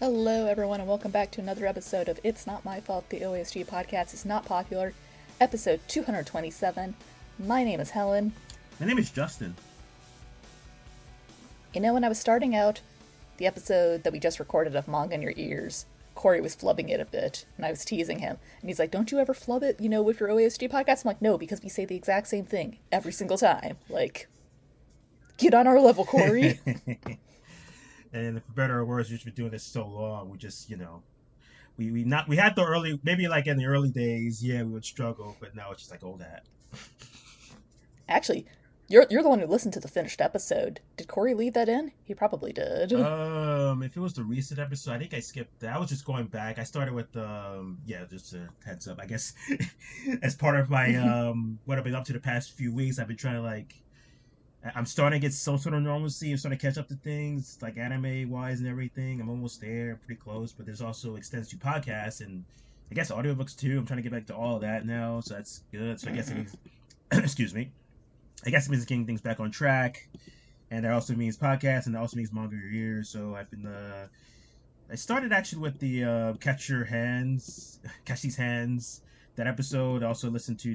Hello, everyone, and welcome back to another episode of It's Not My Fault the OASG podcast is not popular, episode 227. My name is Helen. My name is Justin. When I was starting out the episode that we just recorded of Manga in Your Ears, Corey was flubbing it a bit, and I was teasing him. And he's like, don't you ever flub it, with your OASG podcast? I'm like, no, because we say the exact same thing every single time. Like, get on our level, Corey. And for better or worse, we've been doing this so long. We just, we had the early, maybe like in the early days, yeah, we would struggle, but now it's just like, oh, that. Actually, you're the one who listened to the finished episode. Did Corey leave that in? He probably did. If it was the recent episode, I think I skipped that. I was just going back. I started with, yeah, just a heads up. I guess as part of my, what I've been up to the past few weeks, I've been trying to I'm starting to get some sort of normalcy. I'm starting to catch up to things like anime wise and everything. I'm almost there, pretty close. But there's also extends to podcasts and I guess audiobooks too. I'm trying to get back to all of that now, so that's good. So I guess it means, excuse me. I guess it means getting things back on track, and that also means podcasts, and that also means manga your ears. So I've been I started actually with the catch these hands. That episode. I also listened to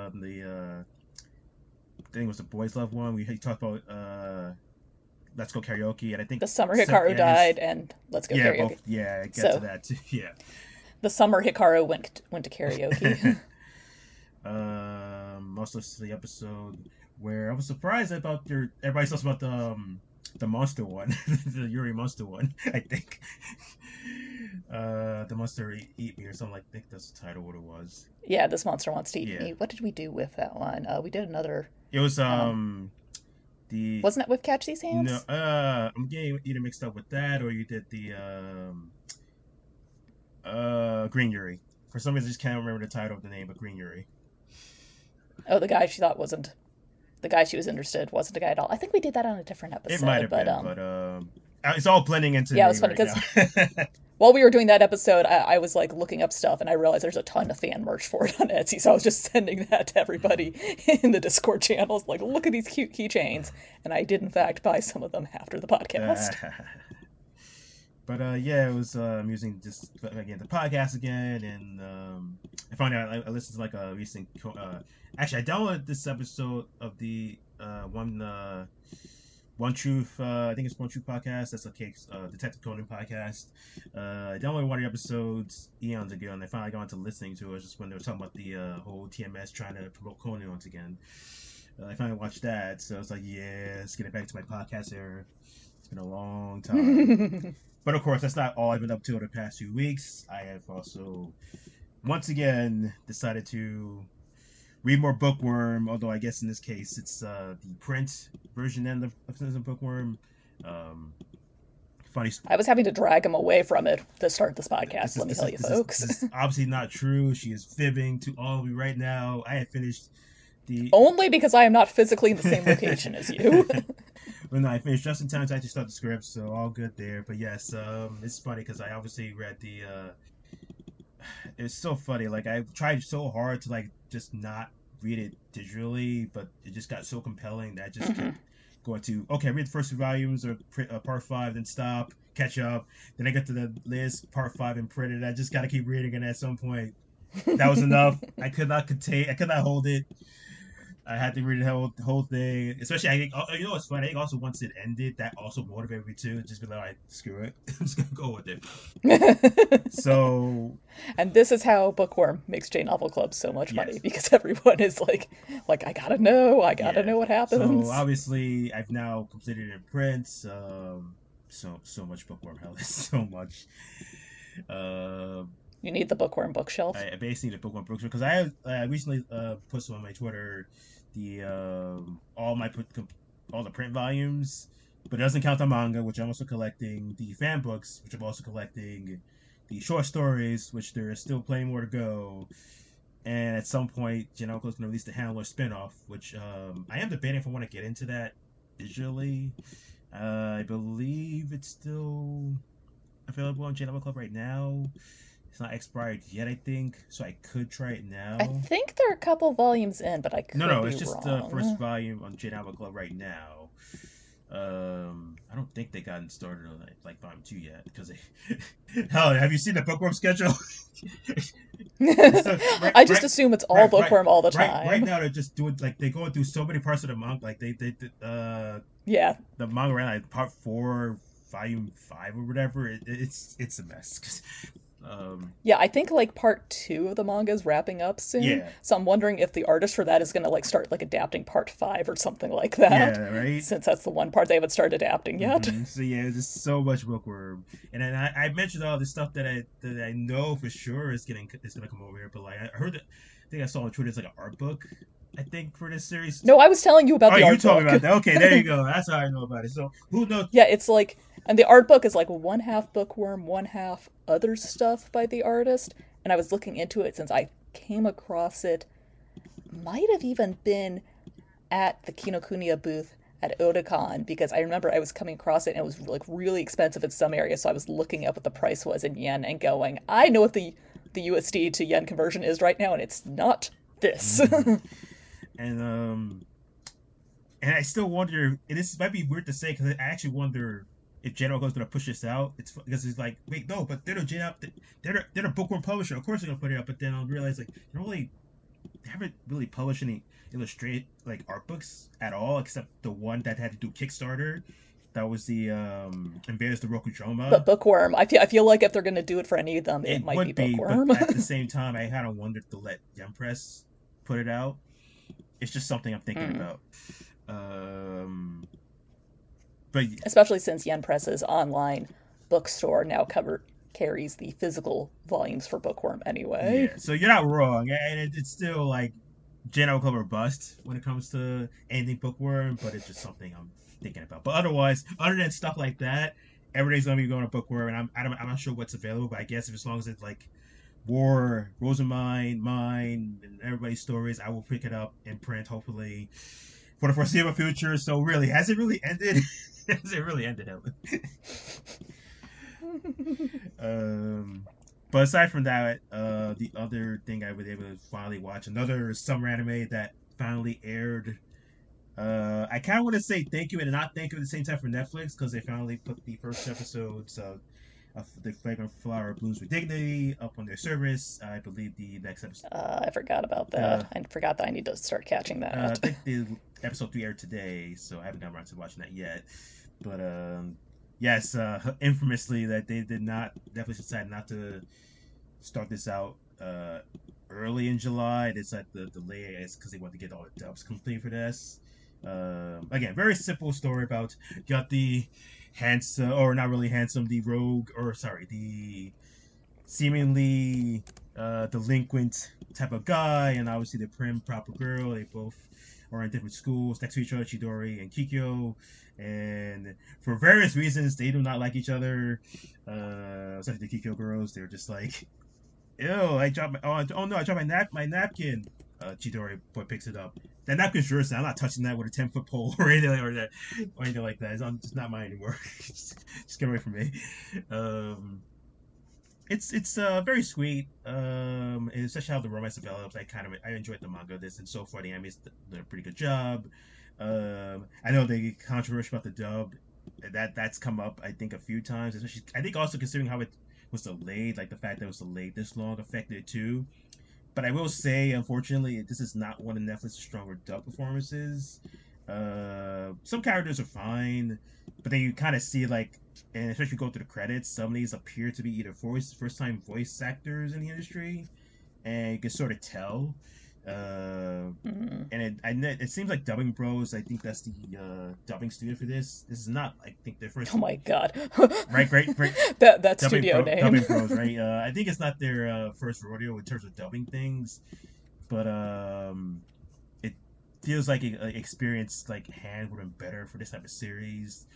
I think it was the boys love one. We talked about Let's Go Karaoke, and I think The summer Hikaru yeah, died, and Let's Go yeah, Karaoke. both, yeah, get to So, that too. Yeah. the summer Hikaru went to karaoke. Also the episode where I was surprised about everybody talks about the monster one, the Yuri monster one. I think the monster eat me or something. I think that's the title. What it was. Yeah, this monster wants to eat Yeah, me. What did we do with that one? We did another. it was Um, the wasn't that with Catch These no Hands? I'm getting either mixed up with that or you did the Green Yuri. For some reason, I just can't remember the title of the name, but Green Yuri. Oh, the guy she thought wasn't the guy she was interested wasn't the guy at all. I think we did that on a different It might episode, have but been, but it's all blending into yeah, it me was funny right because now. while we were doing that episode, I was like looking up stuff, and I realized there's a ton of fan merch for it on Etsy. So I was just sending that to everybody in the Discord channels, like, look at these cute keychains, and I did in fact buy some of them after the podcast. But yeah, it was I'm using just again the podcast again, and I found out I listened to like a recent. Actually, I downloaded this episode of the One Truth. I think it's One Truth podcast. That's a case Detective Conan podcast. I downloaded one of the episodes eons ago, and I finally got into listening to it. Just when they were talking about the whole TMS trying to promote Conan once again. I finally watched that, so it's like, yeah, let's get it back to my podcast era. It's been a long time. But of course, that's not all I've been up to over the past few weeks. I have also, once again, decided to read more Bookworm. Although I guess in this case, it's the print version end of Bookworm. Um, funny. I was having to drag him away from it to start this podcast, This is let me this tell is you, this is folks. this is obviously not true. She is fibbing to all of you right now. I have finished the. Only because I am not physically in the same location as you. Well, no, I finished just in time to actually start the script, so all good there. But yes, it's funny because I obviously read the. It's so funny. Like I tried so hard to just not read it digitally, but it just got so compelling that I just kept going to read the first two volumes or part five, then stop, catch up. Then I get to the list part five and print it. I just got to keep reading, and at some point, that was enough. I could not contain. I could not hold it. I had to read the whole thing. Especially, I think, you know what's funny? I think also once it ended, that also motivated me too. Just be like, all right, screw it. I'm just going to go with it. So, And this is how Bookworm makes J Novel Club so much money, yes. because everyone is like, I gotta Yeah. know what So, happens. obviously, I've now completed it in print. So much bookworm hell. So much. Uh, You need the Bookworm bookshelf. I basically need a bookworm bookstore because I recently put some on my Twitter the all the print volumes, but it doesn't count the manga, which I'm also collecting, the fan books, which I'm also collecting, the short stories, which there is still plenty more to go. And at some point, Janelko's going to release the Handler spinoff, which I am debating if I want to get into that digitally. I believe it's still available on Janelko Club right now. It's not expired yet, I think, so I could try it I now. think there are a couple volumes in, but I No, could no, be it's just the first wrong. volume on Janelko Club right now. I don't think they gotten started on like volume 2 yet because they. Hell, have you seen the bookworm schedule? It's the right, I just right, assume it's all right, right, bookworm all the right time. now. They're just doing like they're going through so many parts of the manga. Like Yeah. the manga around like part 4, volume 5 or whatever. It's a mess. Um, Yeah, I think like part two of the manga is wrapping up soon. yeah, So I'm wondering if the artist for that is gonna like start like adapting part five or something like that. yeah, right. Since that's the one part they haven't started adapting yet. So yeah, there's just so much bookworm, and then I mentioned all this stuff that I know for sure is gonna come over here, but like I heard that I think I saw on Twitter it's like an art book, I think for this series. No, I was telling you about Oh, the you art told me book. about that. Okay, there you go. That's how I know about it. So who knows? Yeah, it's like, and the art book is like one half bookworm, one half other stuff by the artist. And I was looking into it since I came across it, might have even been at the Kinokuniya booth at Otakon because I remember I was coming across it and it was like really expensive in some areas. So I was looking up what the price was in yen and going, I know what the USD to yen conversion is right now, and it's not this. Mm-hmm. And and I still wonder. And this might be weird to say because I actually wonder if General is going to push this out. It's because it's like, wait, no, but they're a General, they're a bookworm publisher. Of course they're going to put it out. But then I'll realize like they haven't really published any illustrate like art books at all, except the one that had to do Kickstarter. That was the Invaders the But Rokujoma. bookworm, I feel like if they're going to do it for any of them, it It might be would be, but bookworm. at the same time, I kind of wondered to let Yum Press put it out. It's just something I'm thinking Mm. about. Um, but Especially since Yen Press's online bookstore now carries the physical volumes for bookworm anyway. yeah, so you're not wrong, and it's still like general cover bust when it comes to anything bookworm, but it's just something I'm thinking about. But otherwise, other than stuff like that, everybody's gonna be going to bookworm, and I'm not sure what's available, but I guess if as long as it's like War, Rosamine, mine, and everybody's stories, I will pick it up in print hopefully for the foreseeable future. So really, has it really ended? Has it really ended, Helen? Um, but aside from that, the other thing I was able to finally watch another summer anime that finally aired. I kind of want to say thank you and not thank you at the same time for Netflix because they finally put the first episodes of the Flagrant Flower Blues with Dignity up on their service. I believe the next episode. I forgot about Uh, that. I forgot that I need to start catching I that. think the episode 3 aired today, so I haven't gotten around to watching that yet. But yes, infamously that they did not Netflix decided not to start this out early in July. They decided to delay it because they want to get all the dubs complete for this. Again, very simple story about got the handsome or not really handsome, the rogue or sorry, the seemingly delinquent type of guy, and obviously the prim proper girl. They both are in different schools next to each other, Chidori and Kikyo, and for various reasons they do not like each other. Especially the Kikyo girls, they're just like, "Ew, I dropped my oh no, I dropped my napkin." Chidori boy picks it up. That napkin's yours. I'm not touching that with a 10-foot pole or anything like that. It's not mine anymore. Just get away from me. Um, it's very sweet. And especially how the romance develops. I enjoyed the manga of this, and so far the anime's done a pretty good job. I know the controversy about the dub that's come up I think a few times, especially I think also considering how it was delayed, like the fact that it was delayed this long affected it too. But I will say, unfortunately, this is not one of Netflix's stronger dub performances. Some characters are fine, but then you kind of see like, and especially if you go through the credits, some of these appear to be either first time voice actors in the industry, and you can sort of tell. Mm. And it seems like Dubbing Bros. I think that's the dubbing studio for this. This is not, I think, their Oh first. my god. Right, great, That studio name. Dubbing Bros. Right. I think it's not their first rodeo in terms of dubbing things, but it feels like an experience like hand would have been better for this type of series.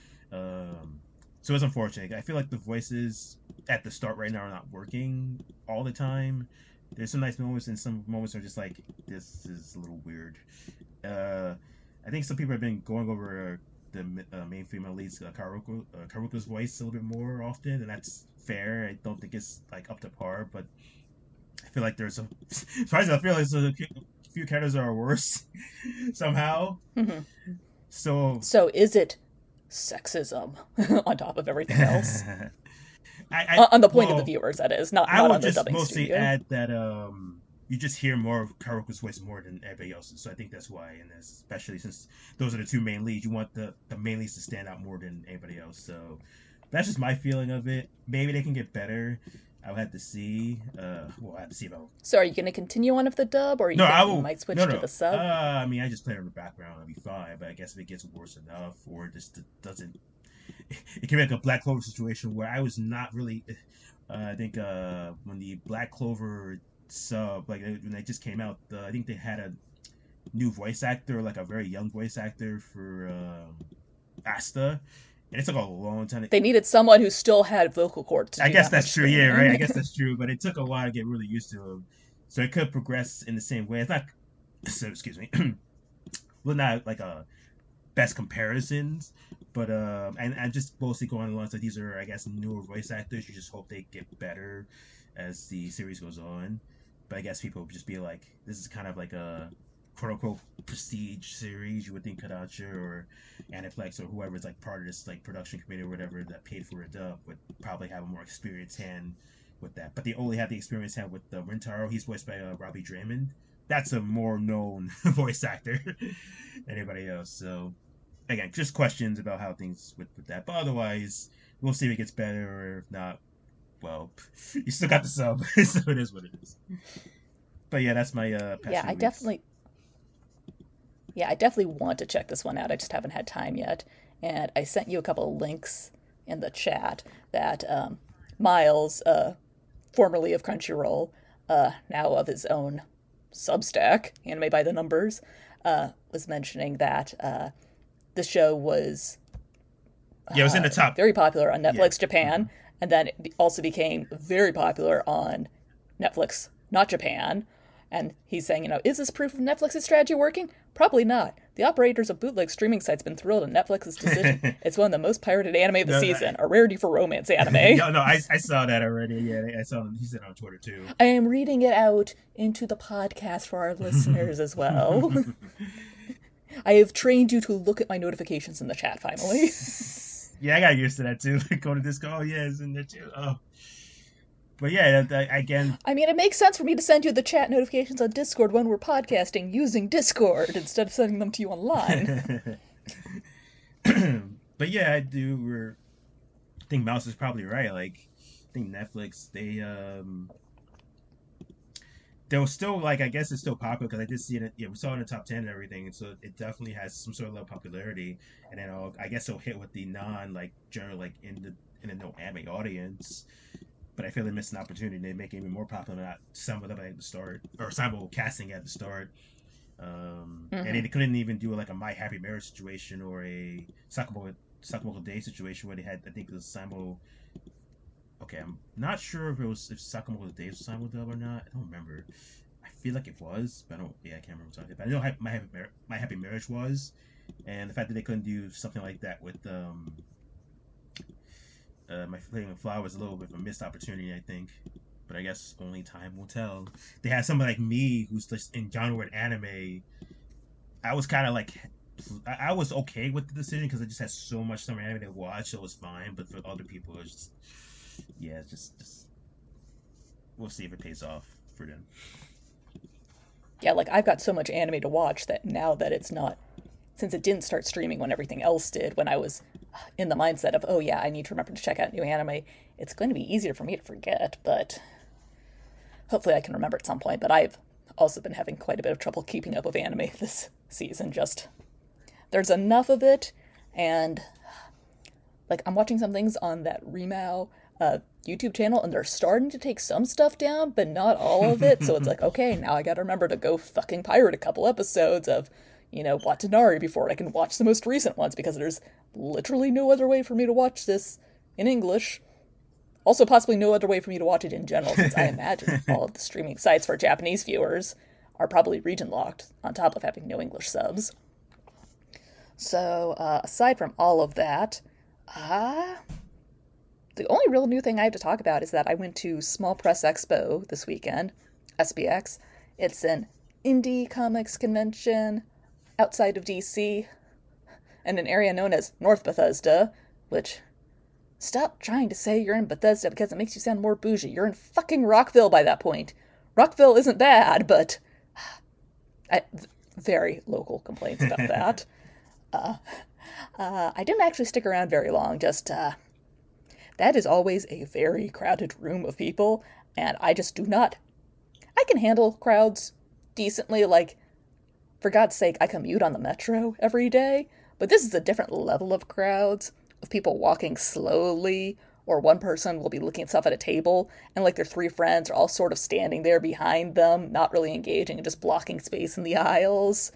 So it's unfortunate. I feel like the voices at the start right now are not working all the time. There's some nice moments, and some moments are just like this is a little weird. Uh, I think some people have been going over the main female lead's Karuko's voice a little bit more often, and that's fair. I don't think it's like up to par, but I feel like there's a. Surprisingly, I feel like there's a few characters that are worse somehow. Mhm. So So is it sexism on top of everything else. I On the point of the well, viewers, that is, not I not would on the just dubbing mostly studio. add that you just hear more of Karoku's voice more than everybody else's, so I think that's why, and especially since those are the two main leads, you want the main leads to stand out more than anybody else. So that's just my feeling of it. Maybe they can get better. I'll have to see. We'll have to see about. So are you going to continue on with the dub, or are you No, I thinking you will. might No, switch to no. the sub? I mean, I just play it in the background. I'll be fine. But I guess if it gets worse enough, or just doesn't, it can be like a Black Clover situation where I was not really. I think when the Black Clover sub, like when they just came out, I think they had a new voice actor, like a very young voice actor for Asta, and it took a long time. They needed someone who still had vocal cords to I do guess that that's much true. Yeah, right. I screaming. guess that's true, but it took a while to get really used to him. So it could progress in the same way. It's not. So excuse me. Well, not like a best comparisons, but and I'm just mostly going along. So these are, I guess, newer voice actors. You just hope they get better as the series goes on. But I guess people would just be like, this is kind of like a quote unquote prestige series. You would think Kodansha or Aniplex or whoever is like part of this like production committee or whatever that paid for a dub would probably have a more experienced hand with that. But they only have the experience hand with Rintaro. He's voiced by Robbie Draymond. That's a more known voice actor than anybody else. So again, just questions about how things with that. But otherwise, we'll see if it gets better, or if not, well, you still got the sub, so it is what it is. But yeah, that's my past Yeah, few I weeks. definitely yeah, I definitely want to check this one out. I just haven't had time yet. And I sent you a couple of links in the chat that Miles, formerly of Crunchyroll, now of his own Substack, Anime by the Numbers, was mentioning that the show was Yeah, it was in the top. very popular on Yeah. Netflix Mm-hmm. Japan, and then it also became very popular on Netflix not Japan. And he's saying, is this proof of Netflix's strategy working? Probably not. The operators of bootleg streaming sites been thrilled at Netflix's decision. It's one of the most pirated anime of the No, season, a rarity for romance anime. yeah, no, I saw that already. Yeah, I saw him. He said on Twitter too. I am reading it out into the podcast for our listeners as well. I have trained you to look at my notifications in the chat finally. Yeah, I got used to that too. Go to disco. Oh yeah, it's in there too. Oh, but yeah, again, I mean, it makes sense for me to send you the chat notifications on Discord when we're podcasting using Discord instead of sending them to you online. but yeah, I do. I think Mouse is probably right. Like, I think Netflix they were still like, I guess it's still popular because I did see it. Yeah, we saw it in the top 10 and everything, and so it definitely has some sort of level of popularity. And then I guess it'll hit with the non like general like in the no anime audience. But I feel they missed an opportunity. They make it even more popular. Not some of them at the start or simul casting at the start. And Mm-hmm. they couldn't even do like a My Happy Marriage situation or a Sakamoto Day situation where they had, I think it was simul. Okay, I'm not sure if it was if Sakamoto Day was simul dub or not. I don't remember. I feel like it was, but I don't. Yeah, I can't remember something. But I know My Happy Marriage was, and the fact that they couldn't do something like that with My Flaming Flower was a little bit of a missed opportunity, I think. But I guess only time will tell. They had somebody like me who's just in genre and anime. I was kind of like, I was okay with the decision because I just had so much summer anime to watch, so it was fine. But for other people, it's just, yeah, it's just we'll see if it pays off for them. Yeah, like I've got so much anime to watch that now that it's not, since it didn't start streaming when everything else did, when I was in the mindset of, oh yeah, I need to remember to check out new anime, it's going to be easier for me to forget, but hopefully I can remember at some point. But I've also been having quite a bit of trouble keeping up with anime this season. Just, there's enough of it, and like I'm watching some things on that Remao YouTube channel, and they're starting to take some stuff down, but not all of it. So it's like, okay, now I gotta remember to go fucking pirate a couple episodes of, Watanabe before I can watch the most recent ones because there's literally no other way for me to watch this in English. Also, possibly no other way for me to watch it in general, since I imagine all of the streaming sites for Japanese viewers are probably region locked, on top of having no English subs. So, aside from all of that, uh, the only real new thing I have to talk about is that I went to Small Press Expo this weekend, SPX. It's an indie comics convention outside of DC. in an area known as North Bethesda, which, stop trying to say you're in Bethesda because it makes you sound more bougie. You're in fucking Rockville by that point. Rockville isn't bad, but very local complaints about that. I didn't actually stick around very long, just, that is always a very crowded room of people, and I just do not. I can handle crowds decently, like, for God's sake, I commute on the metro every day, but this is a different level of crowds, of people walking slowly, or one person will be looking at stuff at a table, and like their three friends are all sort of standing there behind them, not really engaging and just blocking space in the aisles.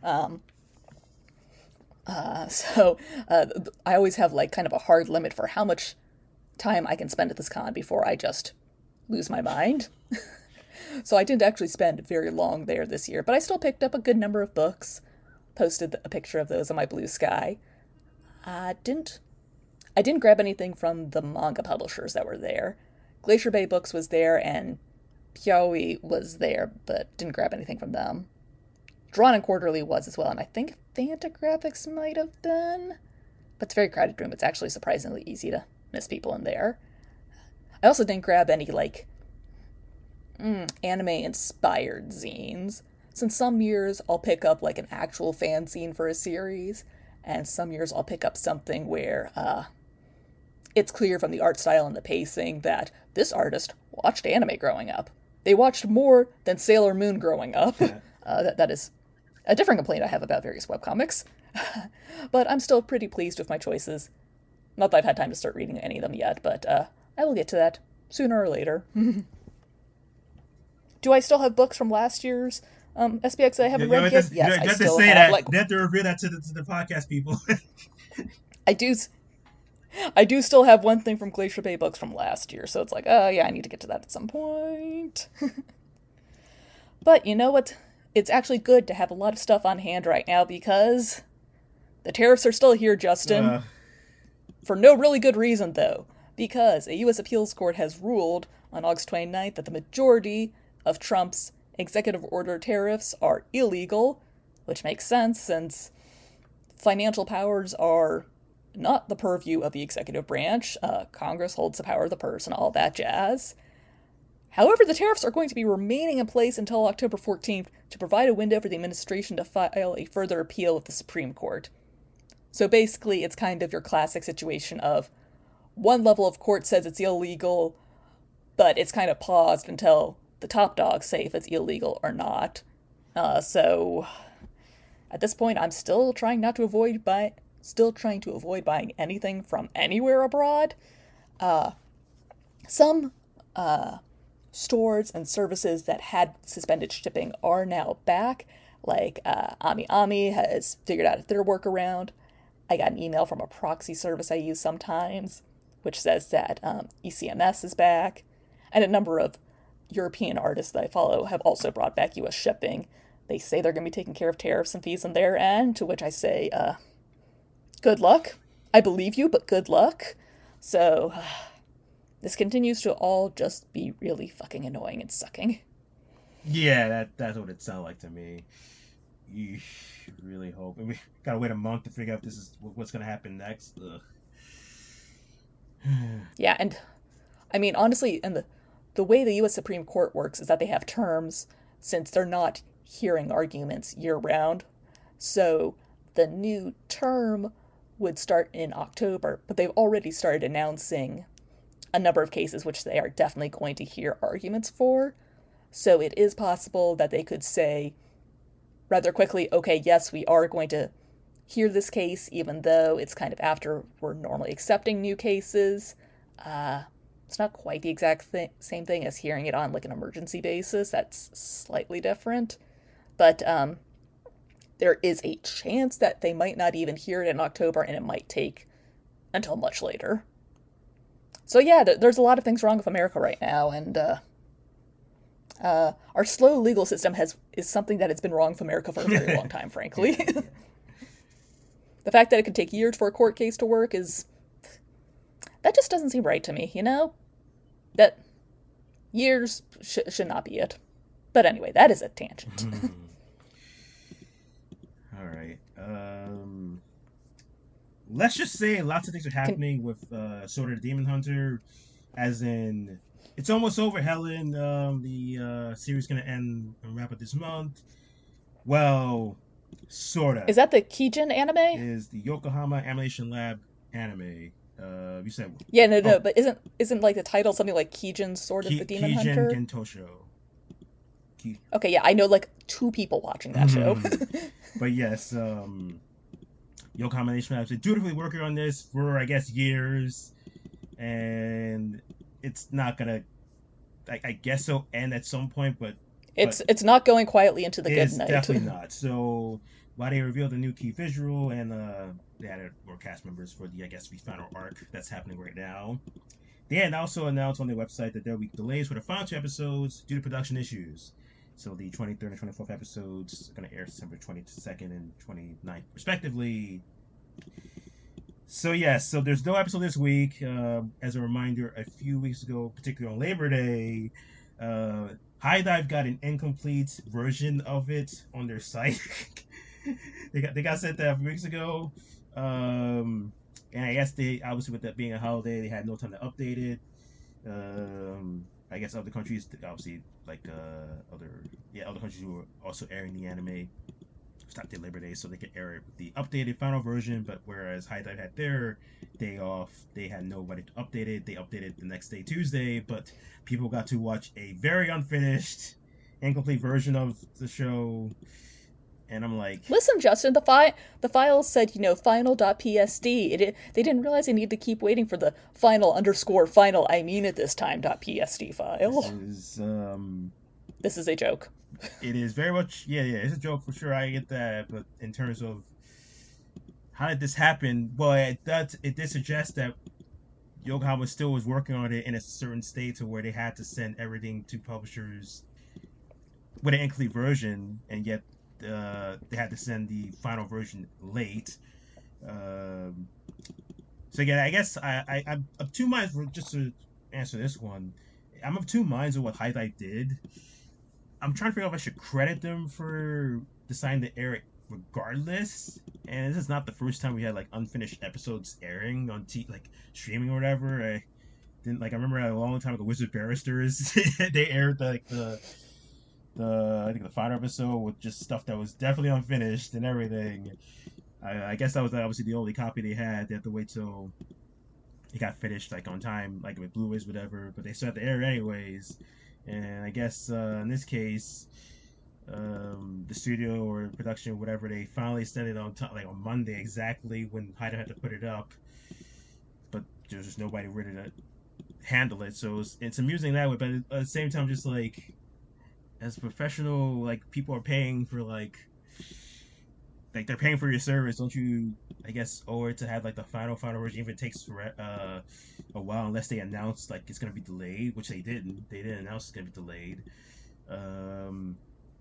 So I always have like kind of a hard limit for how much time I can spend at this con before I just lose my mind. So I didn't actually spend very long there this year, but I still picked up a good number of books, posted a picture of those on my Blue Sky. I didn't grab anything from the manga publishers that were there. Glacier Bay Books was there and Piaui was there, but didn't grab anything from them. Drawn and Quarterly was as well, and I think Fantagraphics might have been. But it's a very crowded room. It's actually surprisingly easy to miss people in there. I also didn't grab any, like, anime-inspired zines. Since some years I'll pick up, like, an actual fanzine for a series, and some years I'll pick up something where, it's clear from the art style and the pacing that this artist watched anime growing up. They watched more than Sailor Moon growing up. That is a different complaint I have about various webcomics. But I'm still pretty pleased with my choices. Not that I've had time to start reading any of them yet, but I will get to that sooner or later. Do I still have books from last year's SPX that I haven't read yet? Yes, I still have. That. Like, they have to reveal that to the podcast people. I do still have one thing from Glacier Bay Books from last year, so it's like, yeah, I need to get to that at some point. But you know what? It's actually good to have a lot of stuff on hand right now because the tariffs are still here, Justin. For no really good reason, though. Because a U.S. appeals court has ruled on August 29th that the majority of Trump's executive order tariffs are illegal, which makes sense since financial powers are not the purview of the executive branch. Congress holds the power of the purse and all that jazz. However, the tariffs are going to be remaining in place until October 14th to provide a window for the administration to file a further appeal with the Supreme Court. So basically, it's kind of your classic situation of one level of court says it's illegal, but it's kind of paused until the top dogs say if it's illegal or not. So at this point, I'm still trying to avoid buying anything from anywhere abroad. Some stores and services that had suspended shipping are now back. Like Ami Ami has figured out their workaround. I got an email from a proxy service I use sometimes, which says that ECMS is back. And a number of European artists that I follow have also brought back U.S. shipping. They say they're going to be taking care of tariffs and fees on their end, to which I say, good luck. I believe you, but good luck. So, this continues to all just be really fucking annoying and sucking. Yeah, that's what it sounded like to me. You really hope. We gotta wait a month to figure out if this is what's gonna happen next. Yeah, and I mean, honestly, and the way the U.S. Supreme Court works is that they have terms since they're not hearing arguments year round. So the new term would start in October, but they've already started announcing a number of cases which they are definitely going to hear arguments for. So it is possible that they could say rather quickly, okay, yes, we are going to hear this case, even though it's kind of after we're normally accepting new cases. It's not quite the exact same thing as hearing it on like an emergency basis. That's slightly different. But there is a chance that they might not even hear it in October, and it might take until much later. So yeah, there's a lot of things wrong with America right now, and our slow legal system is something that has been wrong with America for a very long time, frankly. The fact that it could take years for a court case to work that just doesn't seem right to me, you know? That years should not be it. But anyway, that is a tangent. All right. let's just say lots of things are Can, happening with Sword of the Demon Hunter, as in it's almost over. Helen, the series gonna end and wrap up this month. Well, sorta. is that the Kijin anime? Is the Yokohama Animation Lab anime? You said Yeah, no, no, oh but isn't like the title something like Kijin Sword of the Demon Kijin Hunter? Gentosho. Ki- Okay, yeah, I know like two people watching that show. but yes, Yokohama Animation Lab been dutifully working on this for I guess years, and it's not gonna I guess so end at some point, but It's not going quietly into the it good is night. definitely not. So while they revealed a new key visual and they added more cast members for the I guess the final arc that's happening right now. They had also announced on their website that there will be delays for the final two episodes due to production issues. So the 23rd and 24th episodes are going to air December 22nd and 29th, respectively. So yes, so there's no episode this week. As a reminder, a few weeks ago, particularly on Labor Day, uh, High Dive got an incomplete version of it on their site. They got sent that a few weeks ago, and I guess they obviously with that being a holiday, they had no time to update it. I guess other countries, obviously like other countries who were also airing the anime stopped their Labor Day so they could air it with the updated final version. But whereas High Dive had their day off, they had nobody to update it. They updated the next day, Tuesday, but people got to watch a very unfinished, incomplete version of the show. And I'm like, Listen, Justin, the file said, final.psd. They didn't realize they needed to keep waiting for the final I mean it this time.psd this file. is This is a joke. it is very much yeah, it's a joke for sure. I get that, but in terms of how did this happen? Well, it did suggest that Yokohama still was working on it in a certain state to where they had to send everything to publishers with an incomplete version, and yet they had to send the final version late. Um, so again, I guess I'm of two minds. Just to answer this one, I'm of two minds of what High Dive did. I'm trying to figure out if I should credit them for deciding to air it regardless. And this is not the first time we had like unfinished episodes airing on like streaming or whatever. I didn't like. I remember a long time ago, Wizard Barristers. They aired the I think the final episode with just stuff that was definitely unfinished and everything. I guess that was obviously the only copy they had. They had to wait till it got finished like on time, like with Blu-rays, whatever. But they still had to air it anyways. And I guess in this case, the studio or production, whatever, they finally sent it on like on Monday exactly when Haida had to put it up. But there's just nobody ready to handle it, so it's amusing that way. But at the same time, just like as professional, like people are paying for like they're paying for your service. Don't you, I guess, owe it to have like the final version? Even if it takes a while, unless they announce like it's gonna be delayed, which they didn't. They didn't announce it's gonna be delayed. Um,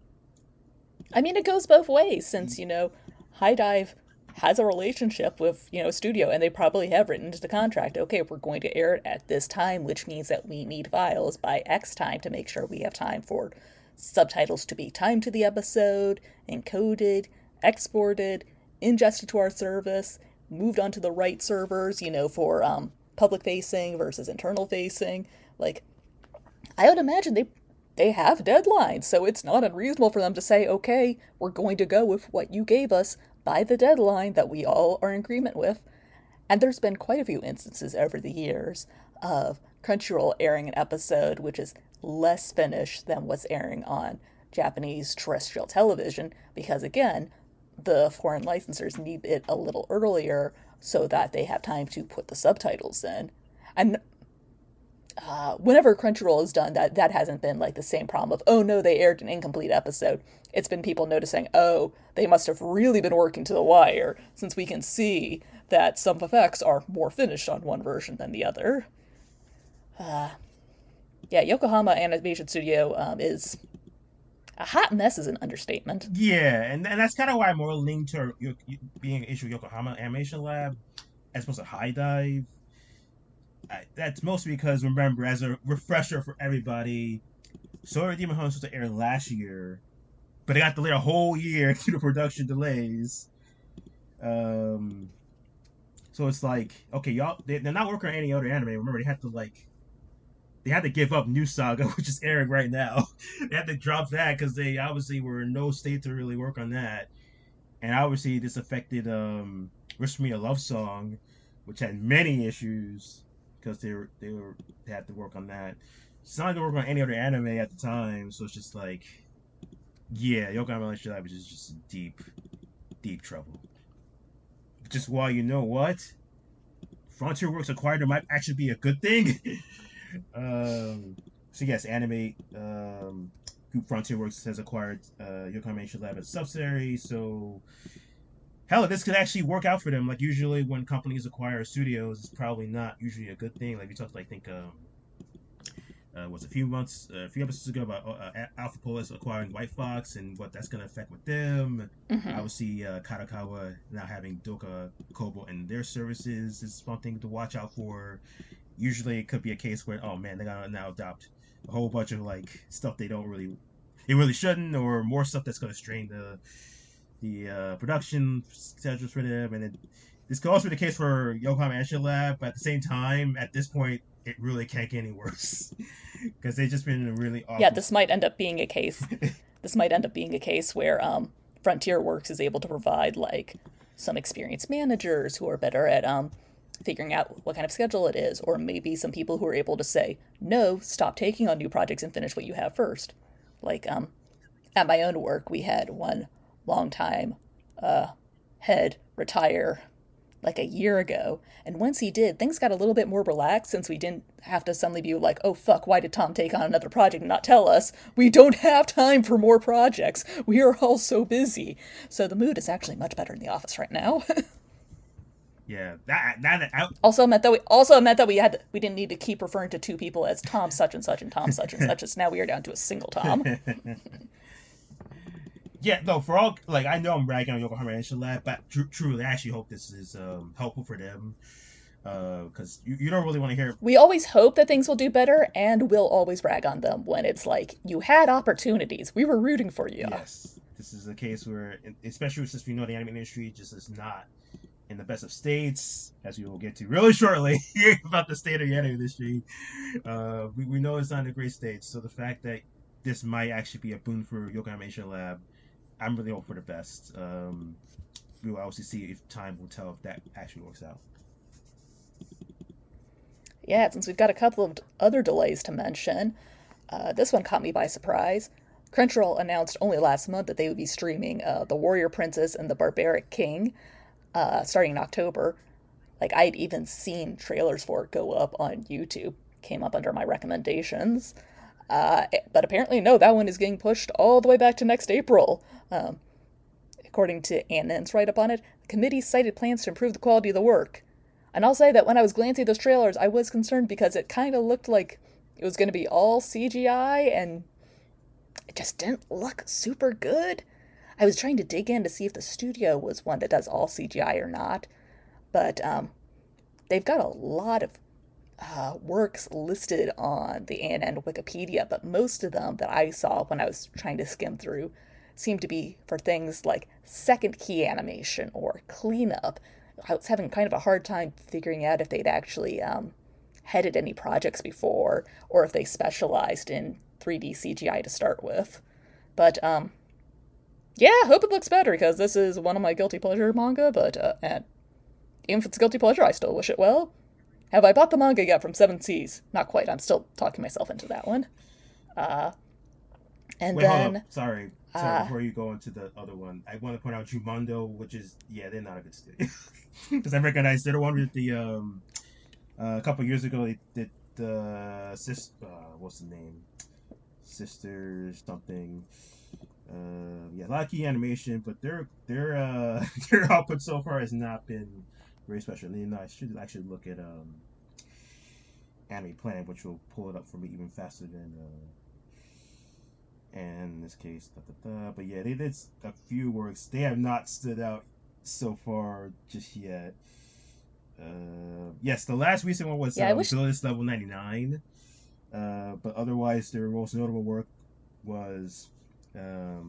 I mean, it goes both ways since, High Dive has a relationship with, a studio, and they probably have written into the contract, okay, we're going to air it at this time, which means that we need files by X time to make sure we have time for subtitles to be timed to the episode, encoded, exported, ingested to our service, moved onto the right servers, for public facing versus internal facing. Like, I would imagine they have deadlines, so it's not unreasonable for them to say, okay, we're going to go with what you gave us by the deadline that we all are in agreement with. And there's been quite a few instances over the years of Crunchyroll airing an episode which is less finished than what's airing on Japanese terrestrial television, because again, the foreign licensors need it a little earlier so that they have time to put the subtitles in. And whenever Crunchyroll has done that, that hasn't been like the same problem of, oh no, they aired an incomplete episode. It's been people noticing, oh, they must have really been working to the wire, since we can see that some effects are more finished on one version than the other. Yeah, Yokohama Animation Studio is a hot mess is an understatement. yeah, and that's kind of why I'm more leaning to being an issue with Yokohama Animation Lab as opposed to High Dive. That's mostly because remember, as a refresher for everybody, Sword of Demon Hunter was supposed to air last year, but it got delayed a whole year due to production delays. Um, So it's like, okay, y'all, they're not working on any other anime. Remember, they had to give up New Saga, which is airing right now. They had to drop that because they obviously were in no state to really work on that. And obviously this affected Wish Me a Love Song, which had many issues because they had to work on that. It's not like they work on any other anime at the time, so it's just like, yeah, Yokohama Relationship Lab is just deep trouble. Just while you know what, Frontier Works acquired them might actually be a good thing. um, so yes, anime Group Frontier Works has acquired Yokohama Relationship Lab as a subsidiary, so hell, this could actually work out for them. Like usually when companies acquire studios, it's probably not usually a good thing. Like we talked, I think, was a few episodes ago about Alpha Polis acquiring White Fox and what that's going to affect with them. Mm-hmm. Obviously, Kadokawa now having Doka Kobo and their services is something to watch out for. Usually, it could be a case where, oh man, they're gonna now adopt a whole bunch of like stuff they really shouldn't, or more stuff that's going to strain the production schedules for them, and this could also be the case for Yokohama Action Lab. But at the same time, at this point, it really can't get any worse because they've just been in a really Yeah, awful. this might end up being a case. This might end up being a case where Frontier Works is able to provide like some experienced managers who are better at figuring out what kind of schedule it is, or maybe some people who are able to say no, stop taking on new projects and finish what you have first. Like at my own work, we had one longtime head retire like a year ago. And once he did, things got a little bit more relaxed since we didn't have to suddenly be like, oh fuck, why did Tom take on another project and not tell us? We don't have time for more projects. We are all so busy. So the mood is actually much better in the office right now. Yeah, that I, also meant that we didn't need to keep referring to two people as Tom such and such and Tom such and such. As now we are down to a single Tom. yeah, no, for all like I know I'm ragging on Yokohama Action Lab, but truly, I actually hope this is helpful for them because you don't really want to hear. We always hope that things will do better, and we'll always rag on them when it's like, you had opportunities. We were rooting for you. Yes, this is a case where, especially since we know the anime industry just is not in the best of states, as we will get to really shortly about the state of the anime industry. We know it's not in a great state, so the fact that this might actually be a boon for Yokohama Asia Lab, I'm really hoping for the best. We will obviously see if time will tell if that actually works out. Yeah, since we've got a couple of other delays to mention, this one caught me by surprise. Crunchyroll announced only last month that they would be streaming The Warrior Princess and the Barbaric King starting in October. Like, I'd even seen trailers for it go up on YouTube, came up under my recommendations. But apparently, no, that one is getting pushed all the way back to next April. According to Annen's write up on it, the committee cited plans to improve the quality of the work. And I'll say that when I was glancing at those trailers, I was concerned because it kind of looked like it was going to be all CGI, and it just didn't look super good. I was trying to dig in to see if the studio was one that does all CGI or not, but they've got a lot of works listed on the ANN Wikipedia, but most of them that I saw when I was trying to skim through seem to be for things like second key animation or cleanup. I was having kind of a hard time figuring out if they'd actually headed any projects before or if they specialized in 3D CGI to start with. But yeah, I hope it looks better because this is one of my guilty pleasure manga. But and even if it's guilty pleasure, I still wish it well. Have I bought the manga yet from Seven Seas? Not quite. I'm still talking myself into that one. And Wait, hold up. then Sorry. Before you go into the other one, I want to point out Jumondo, which is yeah, they're not a good studio because I recognize they're the one with the a couple years ago they did the what's the name, Sisters something. Yeah, a lot of key animation, but their their output so far has not been very special. You know, I should actually look at Anime Planet, which will pull it up for me even faster than and in this case, but yeah, they did a few works. They have not stood out so far just yet. Yes, the last recent one was yeah, I wish Villainous Level 99. But otherwise, their most notable work was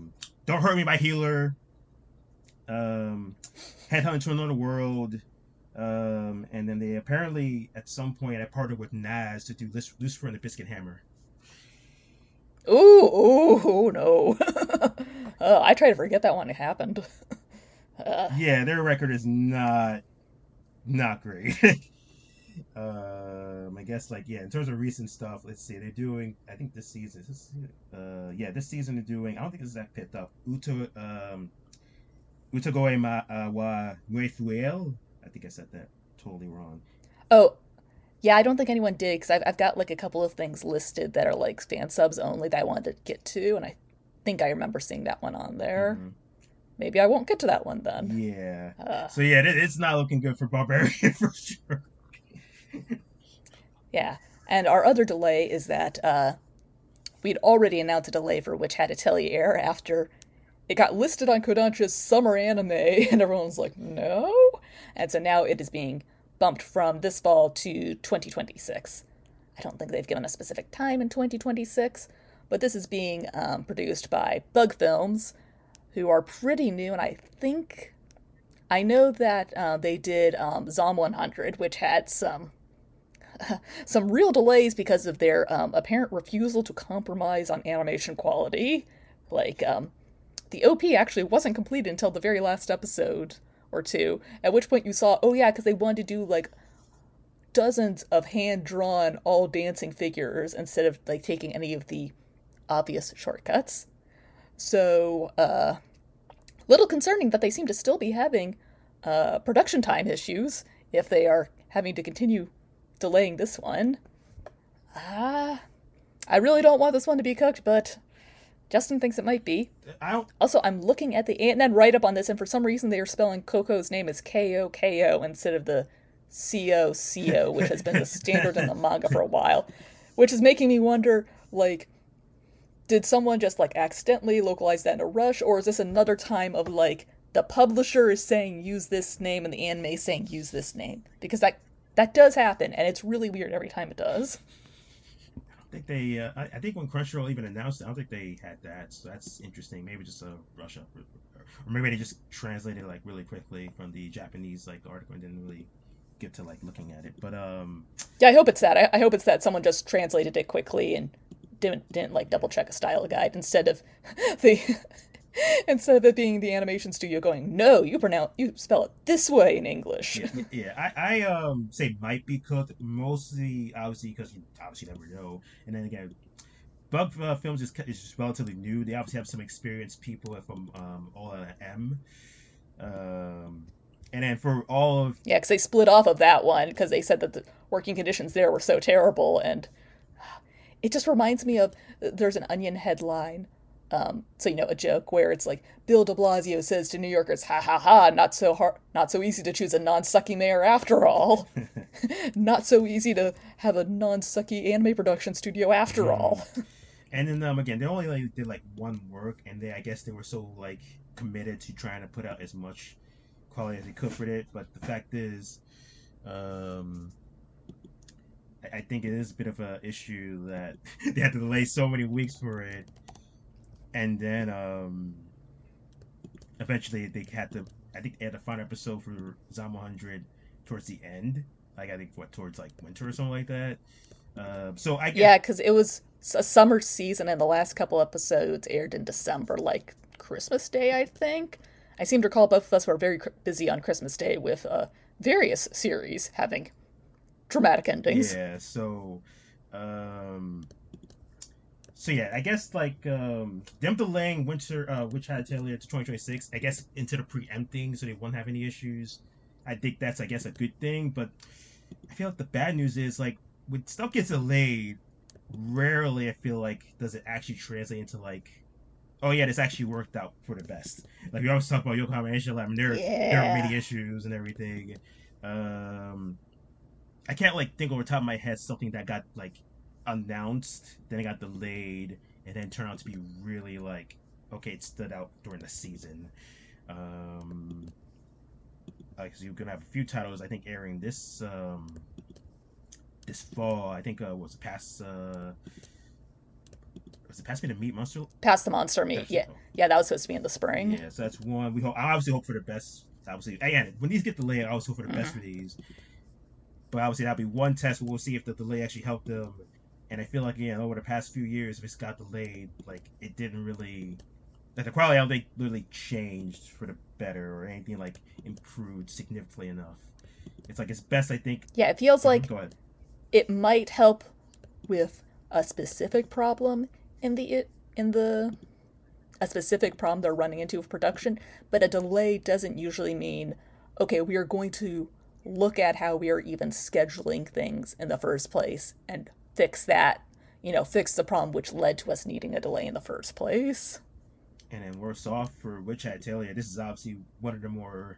Don't Hurt Me by Healer, Headhunt to Another World, And then they apparently at some point I partnered with Nas to do Lucifer and the Biscuit Hammer. Ooh, no. I try to forget that one happened. Yeah, their record is not great. I guess like yeah, in terms of recent stuff, let's see, they're doing. I think this season, yeah, this season they're doing. I don't think this is that picked up. Utagoe wa Nuefuel. I think I said that totally wrong. Oh, yeah, I don't think anyone did because I've got like a couple of things listed that are like fan subs only that I wanted to get to, and I think I remember seeing that one on there. Hmm. Maybe I won't get to that one then. Yeah. Uh, So yeah, it's not looking good for Barbarian for sure. yeah. And our other delay is that we'd already announced a delay for Witch Hat Atelier after it got listed on Kodansha's summer anime, and everyone's like, no? And so now it is being bumped from this fall to 2026. I don't think they've given a specific time in 2026, but this is being produced by Bug Films, who are pretty new, and I know that they did Zom 100, which had some real delays because of their apparent refusal to compromise on animation quality. Like, the OP actually wasn't completed until the very last episode or two, at which point you saw, oh yeah, because they wanted to do like dozens of hand drawn all dancing figures instead of like taking any of the obvious shortcuts. So, little concerning that they seem to still be having production time issues if they are having to continue delaying this one. I really don't want this one to be cooked, but Justin thinks it might be. I don't. Also, I'm looking at the ANN write up on this, and for some reason they are spelling Coco's name as Ko instead of the Co, which has been the standard in the manga for a while, which is making me wonder, like, did someone just like accidentally localize that in a rush, or is this another time of like the publisher is saying use this name and the anime is saying use this name? Because that does happen, and it's really weird every time it does. Think they. I think when Crunchyroll even announced it, I don't think they had that. So that's interesting. Maybe just a rush up, or maybe they just translated like really quickly from the Japanese like article and didn't really get to like looking at it. But Yeah, I hope it's that. I hope it's that someone just translated it quickly and didn't like double check a style guide instead of the instead of it being the animation studio going, no, you spell it this way in English. yeah. I say might be cooked mostly obviously because you obviously never know. And then again, Bug Films is just relatively new. They obviously have some experienced people from OLM. Um, and then for all of Yeah, because they split off of that one because they said that the working conditions there were so terrible, and it just reminds me of there's an Onion headline. So a joke where it's like Bill De Blasio says to New Yorkers, "Ha ha ha! Not so easy to choose a non-sucky mayor after all. Not so easy to have a non-sucky anime production studio after Mhm. all." And then again, they only like did like one work, and I guess they were so like committed to trying to put out as much quality as they could for it. But the fact is, um, I think it is a bit of a issue that they had to delay so many weeks for it, and then eventually they had to. I think they had the final episode for Zom 100 towards the end. Like I think what towards like winter or something like that. So I guess Yeah, because it was a summer season, and the last couple episodes aired in December, like Christmas Day, I think. I seem to recall both of us were very busy on Christmas Day with various series having dramatic endings. yeah. Um, so yeah, I guess like them delaying Winter Witch Hat Atelier to 2026, I guess into the preempting so they won't have any issues. I think that's I guess a good thing, but I feel like the bad news is like when stuff gets delayed, rarely I feel like does it actually translate into like oh yeah, this actually worked out for the best. Like we always talk about Yokohama Asian Lab, and there are Yeah. many issues and everything. Um, I can't like think over the top of my head something that got like announced, then it got delayed, and then turned out to be really like okay, it stood out during the season. Um, like so you're gonna have a few titles I think airing this fall. I think was it past me to meet monster Past the monster meat. past me. Yeah. Oh, Yeah, that was supposed to be in the spring. yeah, so that's one. We hope. I obviously hope for the best obviously, again, when these get delayed, I always hope for the best for Hmm. these. But obviously, that'll be one test where we'll see if the delay actually helped them. And I feel like, again, over the past few years, if it's got delayed, like, it didn't really. Like, the quality, I don't think, really changed for the better or anything, like, improved significantly enough. It's like, it's best, I think. Yeah, it feels like Go ahead. it might help with a specific problem in the a specific problem they're running into with production, but a delay doesn't usually mean, okay, we are going to look at how we are even scheduling things in the first place and fix that, fix the problem which led to us needing a delay in the first place. And then worse off for Witch Hat Talia, this is obviously one of the more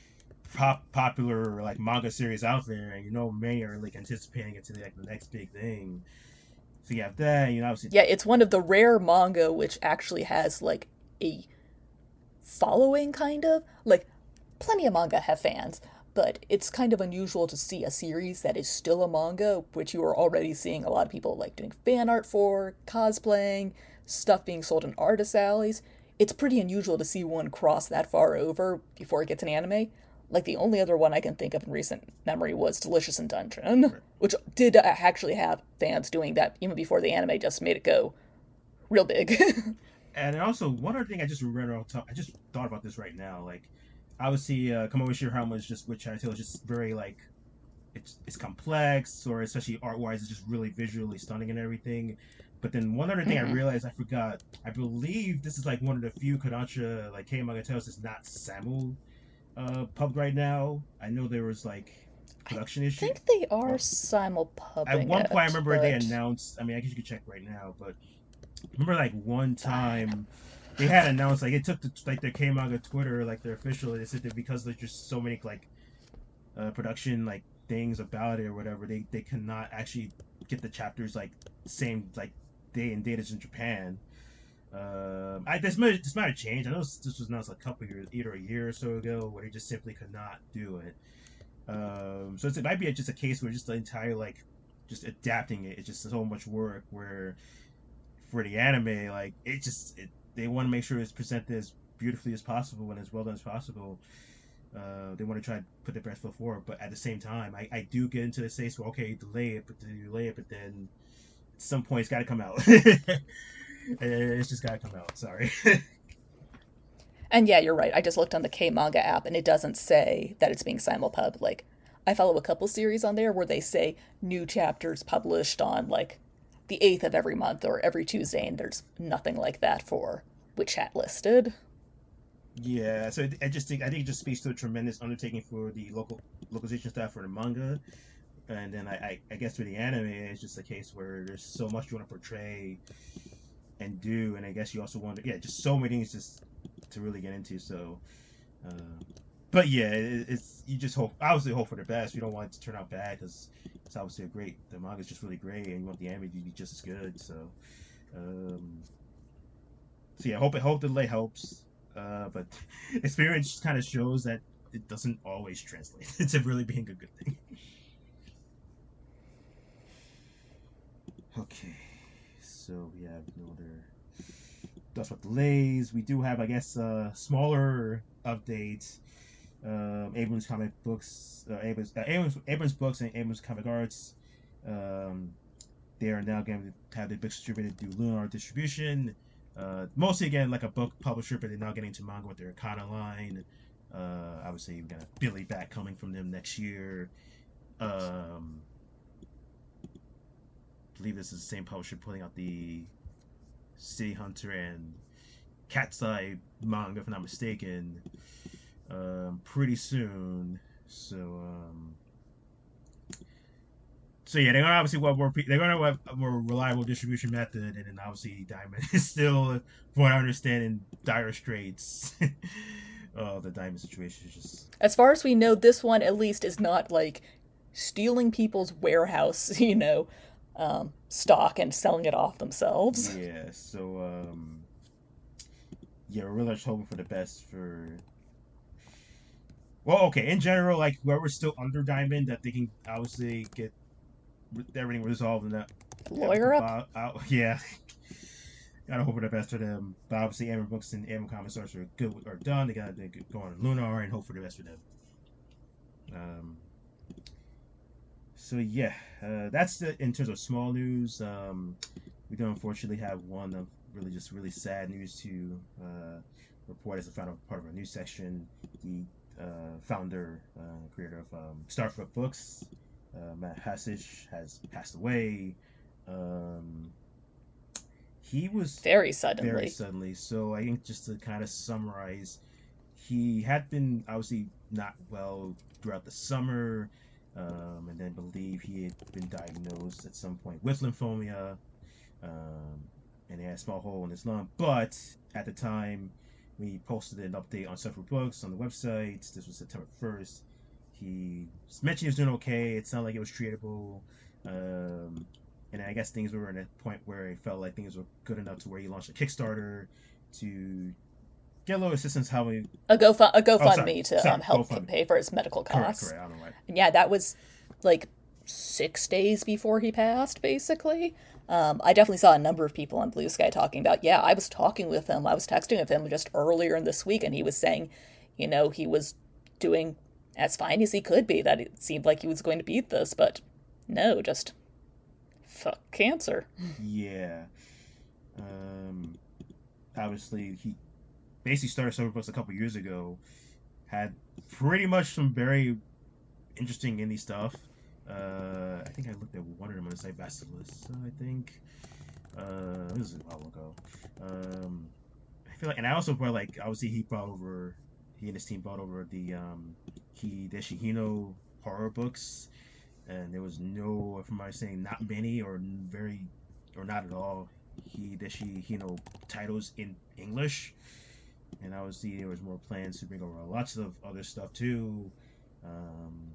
popular like manga series out there, and many are like anticipating it to like the next big thing. So you have that, obviously. Yeah, it's one of the rare manga which actually has like a following, kind of. Like, plenty of manga have fans, but it's kind of unusual to see a series that is still a manga, which you are already seeing a lot of people like doing fan art for, cosplaying, stuff being sold in artist alleys. It's pretty unusual to see one cross that far over before it gets an anime. Like, the only other one I can think of in recent memory was Delicious in Dungeon, Right. which did actually have fans doing that even before the anime just made it go real big. And also one other thing I just read off top, I just thought about this right now. Like, obviously, Kamoe Shirahama is just Witch Hat Tail is just very like it's complex, or especially art wise, it's just really visually stunning and everything. But then one other thing I Hmm. realized I forgot. I believe this is like one of the few Kodansha like K manga tales that's not Samu pubbed right now. I know there was like I production issue. think they are Well, at simulpubbing one point I it, remember they but announced. I mean, I guess you could check right now, but I remember like one time they had announced like it took like their K manga Twitter, like their official. They said that because there's just so many like production like things about it or whatever, they cannot actually get the chapters like same like day and date as in Japan. This might have changed. I know this was announced a couple years, either a year or so ago, where they just simply could not do it. So it might be just a case where just the entire like just adapting it, it's just so much work. Where for the anime, like they want to make sure it's presented as beautifully as possible and as well done as possible. They want to try to put their best foot forward, but at the same time, I do get into the space where okay, delay it, but then at some point it's got to come out. It's just got to come out. Sorry. and yeah, you're right. I just looked on the K manga app and it doesn't say that it's being simulpub. Like, I follow a couple series on there where they say new chapters published on like the 8th of every month or every Tuesday, and there's nothing like that for Witch Hat listed. Yeah, so I think it just speaks to a tremendous undertaking for the localization staff for the manga, and then I guess for the anime, it's just a case where there's so much you want to portray and do, and I guess you also want to, yeah, just so many things just to really get into. So, uh, but yeah, it's you just hope, obviously hope for the best. You don't want it to turn out bad because it's obviously the manga is just really great, and you want the anime to be just as good. So, um, so yeah, hope the delay helps. But experience kind of shows that it doesn't always translate to really being a good thing. Okay, so we have no other that's what delays. We do have, I guess, smaller updates. Abrams comic books, Abrams books, and Abrams comic arts. Um, they are now going to have their books distributed through Lunar Distribution. Mostly again like a book publisher, but they're now getting into manga with their Akana line. Obviously, we got Billy Bat coming from them next year. I believe this is the same publisher putting out the City Hunter and Cat's Eye manga, if I'm not mistaken, pretty soon. So yeah, they're gonna obviously want more. They're gonna have a more reliable distribution method, and then obviously Diamond is still, from what I understand, in dire straits. Oh, the Diamond situation is just As far as we know, this one at least is not like stealing people's warehouse, stock and selling it off themselves. yeah. So yeah, we're really just hoping for the best for. Well, okay. In general, like whoever's still under Diamond, that they can obviously get everything resolved and that Lawyer up? out. Yeah, gotta hope for the best for them. But obviously, Amber Books and Amber Comics are good are done. They gotta go on Lunar and hope for the best for them. Um, so yeah, that's the in terms of small news. We do unfortunately have one of really sad news to report as a final part of our news section. The founder, creator of Starfoot Books, Matt Hassich, has passed away. Um, he was Very very suddenly. suddenly. So I think just to kind of summarize, he had been obviously not well throughout the summer, and then believe he had been diagnosed at some point with lymphoma, um, and he had a small hole in his lung. But at the time, we posted an update on several books on the website. This was September 1st. He mentioned he was doing okay. It sounded like it was treatable. Um, and I guess things were at a point where he felt like things were good enough to where he launched a Kickstarter to get a little assistance. How we? A Oh, sorry, GoFundMe to sorry, help GoFundMe. pay for his medical Correct, costs. correct. I don't know why. And yeah, that was like 6 days before he passed, basically. I definitely saw a number of people on Blue Sky talking about, yeah, I was talking with him, I was texting with him just earlier in this week, and he was saying, he was doing as fine as he could be, that it seemed like he was going to beat this, but no, just fuck cancer. Yeah. Um, Obviously, he basically started Silver Books a couple years ago. Had pretty much some very interesting indie stuff. I think I looked at one of them on the site, Basilisk. I think this was a while ago. I feel like, and I also brought like obviously he and his team brought over the Hideshi Hino horror books, and there was no, if I'm saying, not many or very or not at all Hideshi Hino titles in English. And obviously there was more plans to bring over lots of other stuff too. Um,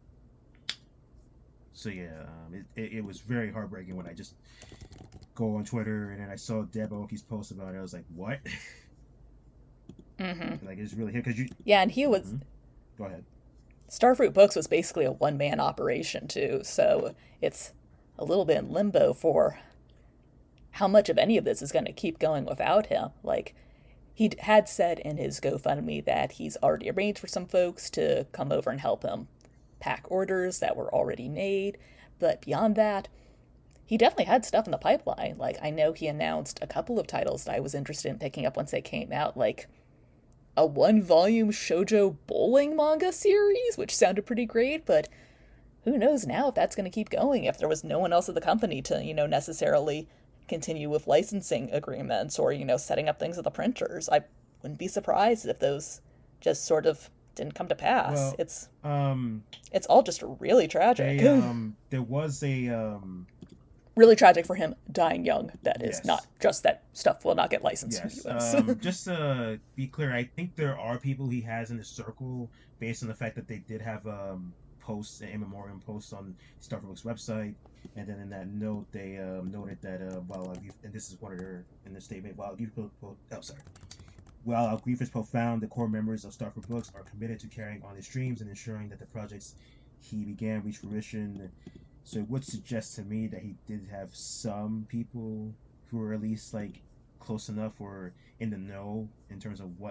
so yeah, it was very heartbreaking when I just go on Twitter and then I saw Deb Aoki's post about it. I was like, what? Mm-hmm. Like it's really here because you. Yeah, and he was. Mm-hmm. Go ahead. Starfruit Books was basically a one man operation, too, so it's a little bit in limbo for how much of any of this is going to keep going without him. Like, he had said in his GoFundMe that he's already arranged for some folks to come over and help him pack orders that were already made. But beyond that, he definitely had stuff in the pipeline. Like, I know he announced a couple of titles that I was interested in picking up once they came out, like a one volume shoujo bowling manga series, which sounded pretty great, but who knows now if that's going to keep going if there was no one else at the company to, necessarily continue with licensing agreements or, setting up things at the printers. I wouldn't be surprised if those just sort of didn't come to pass. Well, It's um, it's all just really tragic. they there was a Really tragic for him dying young, that is, not yes. just that stuff will not get licensed in Yes. the US. Just to be clear, I think there are people he has in his circle based on the fact that they did have posts, in memoriam posts on Starbucks website, and then in that note they noted that while and this is one of their in the statement, while while our grief is profound, the core members of Starfruit Books are committed to carrying on his dreams and ensuring that the projects he began reach fruition. So it would suggest to me that he did have some people who were at least like close enough or in the know in terms of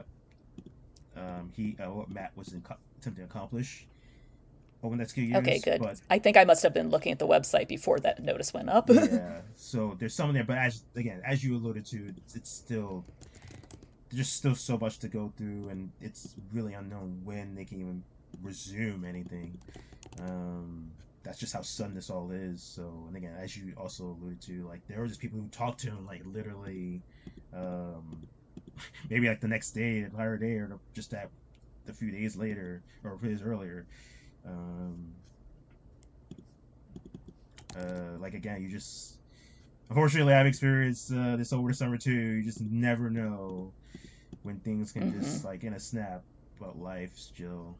what Matt was attempting to accomplish over the next few Okay, years. good. But I think I must have been looking at the website before that notice went up. yeah, so there's some there. But as you alluded to, it's still there's just still so much to go through, and it's really unknown when they can even resume anything. Um, that's just how sudden this all is. So, and again, as you also alluded to, like there were just people who talked to him like literally, um, maybe like the next day, the entire day, or just that a few days later or a few days earlier. Um, like again, you just unfortunately I've experienced this over the summer too. You just never know when things can Mm-hmm. just like in a snap, but life still.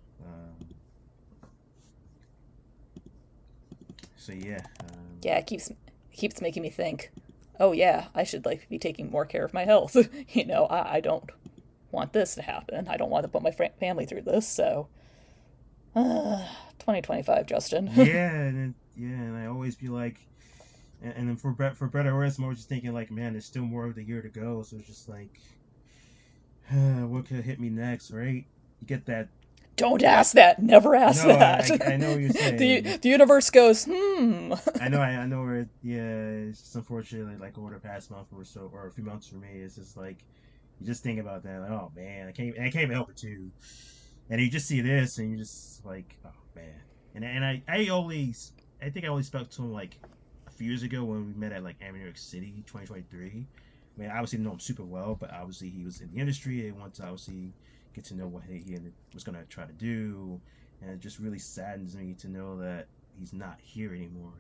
So yeah, Yeah, it keeps making me think, oh yeah, I should like be taking more care of my health. I don't want this to happen. I don't want to put my family through this. So, 2025, Justin. yeah, and I always be like, And then for better or worse, I'm always just thinking like, man, there's still more of the year to go. So it's just like, what could hit me next, right? You get that. Don't ask that. Never ask No, that. I know what you're saying. The universe goes, hmm. I know where. Yeah, it's just unfortunately like over the past month or so, or a few months for me, it's just like you just think about that, like, oh man, I can't even help it too. And you just see this, and you just like, oh man. And I think I only spoke to him like a few years ago when we met at like Anime New York City 2023. I mean, I obviously know him super well, but obviously he was in the industry and wanted to obviously get to know what he was going to try to do. And it just really saddens me to know that he's not here anymore.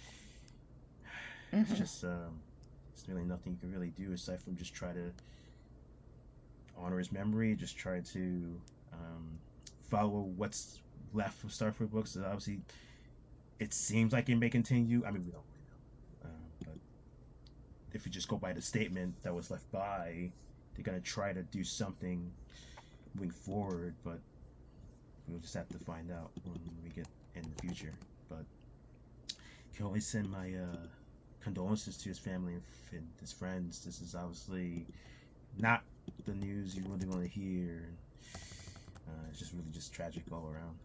It's Mm-hmm. just, it's really nothing you can really do aside from just try to honor his memory, just try to um, follow what's left of Starfruit books. Obviously, it seems like it may continue. I mean, we don't really know. But if you just go by the statement that was left by, they're gonna try to do something moving forward. But we'll just have to find out when we get in the future. But I can only send my condolences to his family and his friends. This is obviously not the news you really want to hear. It's just really just tragic all around.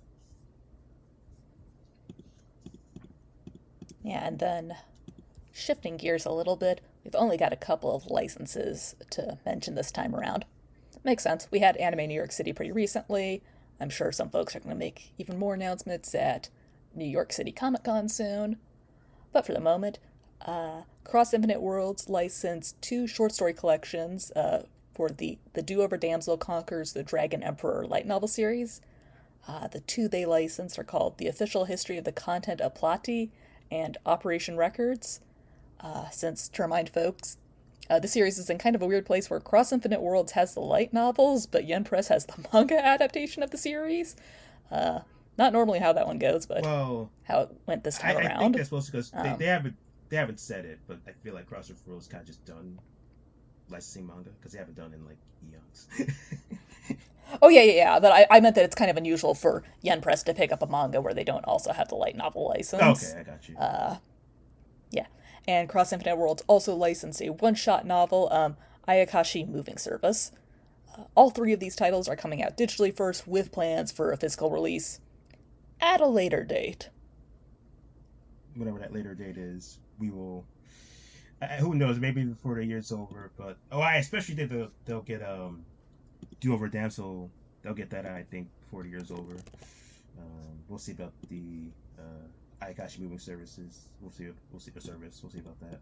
Yeah, and then shifting gears a little bit, we've only got a couple of licenses to mention this time around. Makes sense. We had Anime New York City pretty recently. I'm sure some folks are going to make even more announcements at New York City Comic Con soon. But for the moment, Cross Infinite Worlds licensed two short story collections for the Do Over Damsel Conquers the Dragon Emperor light novel series. The two they licensed are called The Official History of the Content of Plati and Operation Records. Since, to remind folks, the series is in kind of a weird place where Cross Infinite Worlds has the light novels, but Yen Press has the manga adaptation of the series. Not normally how that one goes, but Well, how it went this time I think around. that's mostly because Um, they haven't said it, but I feel like CrossFit Rules kind of just done licensing manga because they haven't done it in like eons. oh, yeah. But I meant that it's kind of unusual for Yen Press to pick up a manga where they don't also have the light novel Okay, license. I got you. Yeah. And Cross Infinite Worlds also licensed a one shot novel, Ayakashi Moving Service. All three of these titles are coming out digitally first with plans for a physical release at a later date. Whatever that later date is, we will. Who knows? Maybe before the year's over. But I especially think they'll get Do Over Damsel. They'll get that I think before the year's over. We'll see about the Ayakashi moving services. We'll see the service. We'll see about that.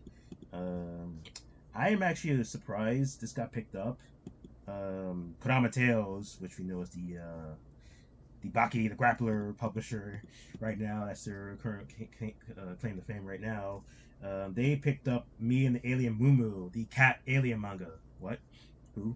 Um, I am actually surprised this got picked up. Kodama Tales, which we know is the Baki the Grappler publisher right now. That's their current claim to fame right now. They picked up Me and the Alien Mumu, the cat alien manga. What? Who?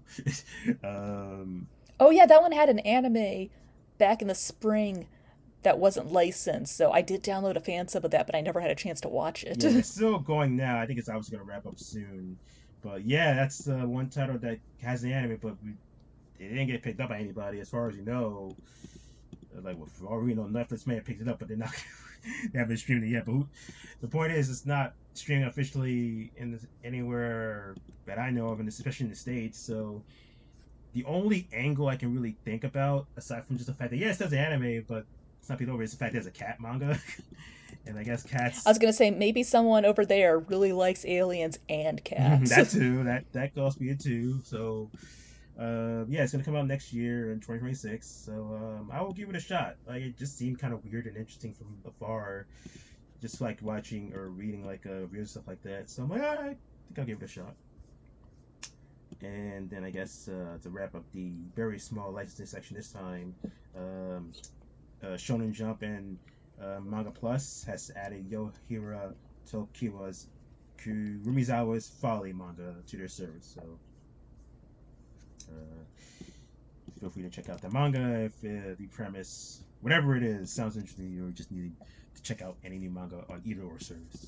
um, Oh, yeah, that one had an anime back in the spring that wasn't licensed, so I did download a fan sub of that, but I never had a chance to watch it. yeah, it's still going now. I think it's obviously going to wrap up soon. But yeah, that's one title that has the anime, but it didn't get picked up by anybody, as far as you know. Like, well, for all we know, Netflix may have picked it up, but they're not. They haven't streamed it yet. But the point is, it's not streaming officially anywhere that I know of, and especially in the states. So the only angle I can really think about, aside from just the fact that it says anime, but it's not picked over, is the fact there's a cat manga, and I guess I cats. was gonna say, maybe someone over there really likes aliens and cats. That too. That cost me a two. So yeah, it's gonna come out next year in 2026. So I will give it a shot. Like it just seemed kind of weird and interesting from afar, just like watching or reading like weird stuff like that. So I'm like, I think I'll give it a shot. And then I guess to wrap up the very small licensing section this time, um, Shonen Jump and Manga Plus has added Yohira Tokiwa's Kurumizawa's Folly manga to their service. So feel free to check out the manga if the premise, whatever it is, sounds interesting or just need to check out any new manga on either or service.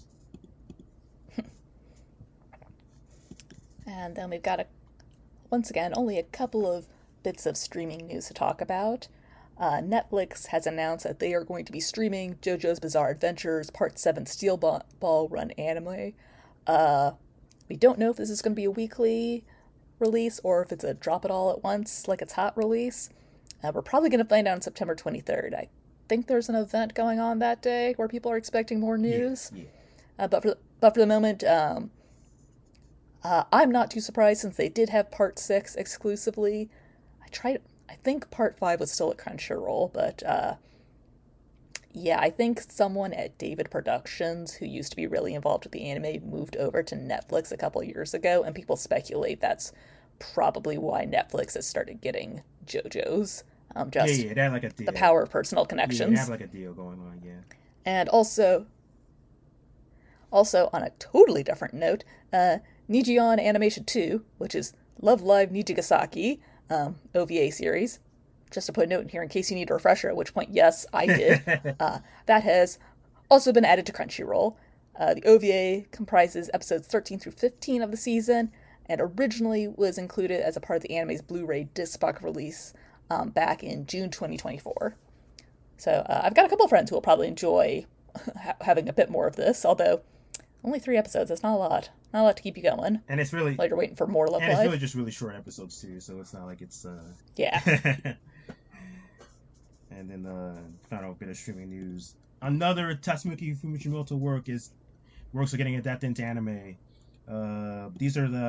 And then we've got once again only a couple of bits of streaming news to talk about. Netflix has announced that they are going to be streaming JoJo's Bizarre Adventures Part 7 Steel Ball Run anime. We don't know if this is going to be a weekly release or if it's a drop it all at once, like it's hot release. We're probably going to find out on September 23rd. I think there's an event going on that day where people are expecting more Yeah, news. yeah. But for the moment, I'm not too surprised since they did have Part 6 exclusively. I think Part 5 was still at Crunchyroll, but yeah, I think someone at David Productions, who used to be really involved with the anime, moved over to Netflix a couple years ago, and people speculate that's probably why Netflix has started getting JoJo's. Yeah, Just yeah, they have like a the deal. power of personal Yeah, they have connections. like a deal going on, yeah. And also on a totally different note, Nijion Animation 2, which is Love Live Nijigasaki, OVA series. Just to put a note in here in case you need a refresher, at which point, yes, I did. That has also been added to Crunchyroll. The OVA comprises episodes 13 through 15 of the season, and originally was included as a part of the anime's Blu-ray disc box release back in June 2024. So I've got a couple of friends who will probably enjoy having a bit more of this, although only 3 episodes, that's not a lot. Not a lot to keep you going and it's really while you're waiting for more Love and it's really Live. just really short episodes too, so it's not like it's Yeah. And then final bit of streaming news. Another Tatsuki Fumishimoto works are getting adapted into anime. These are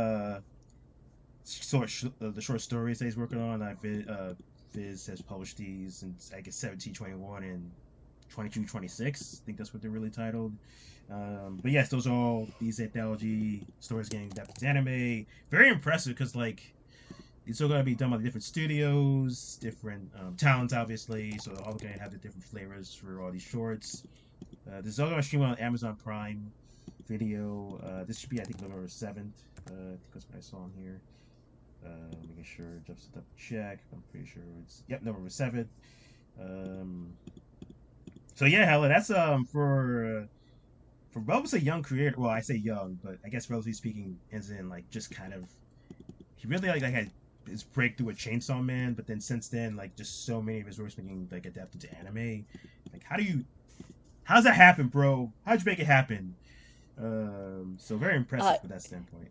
the short stories that he's working on. Viz has published these since I guess 1721 and 2226. I think that's what they're really titled. But yes, those are all these anthology stories getting adapted to anime. Very impressive because like it's all gonna be done by different studios, different talents, obviously. So all gonna have the different flavors for all these shorts. This is all gonna stream on Amazon Prime Video. This should be I think November 7th. I think that's what I saw on here. Making sure just to double check. I'm pretty sure it's November 7th. So yeah, Hella, that's for relatively young creator. Well, I say young, but I guess relatively speaking, as in like just kind of he really like had his breakthrough with Chainsaw Man, but then since then, like just so many of his works being like adapted to anime. Like, how's that happen, bro? How'd you make it happen? So very Uh, impressive from that standpoint.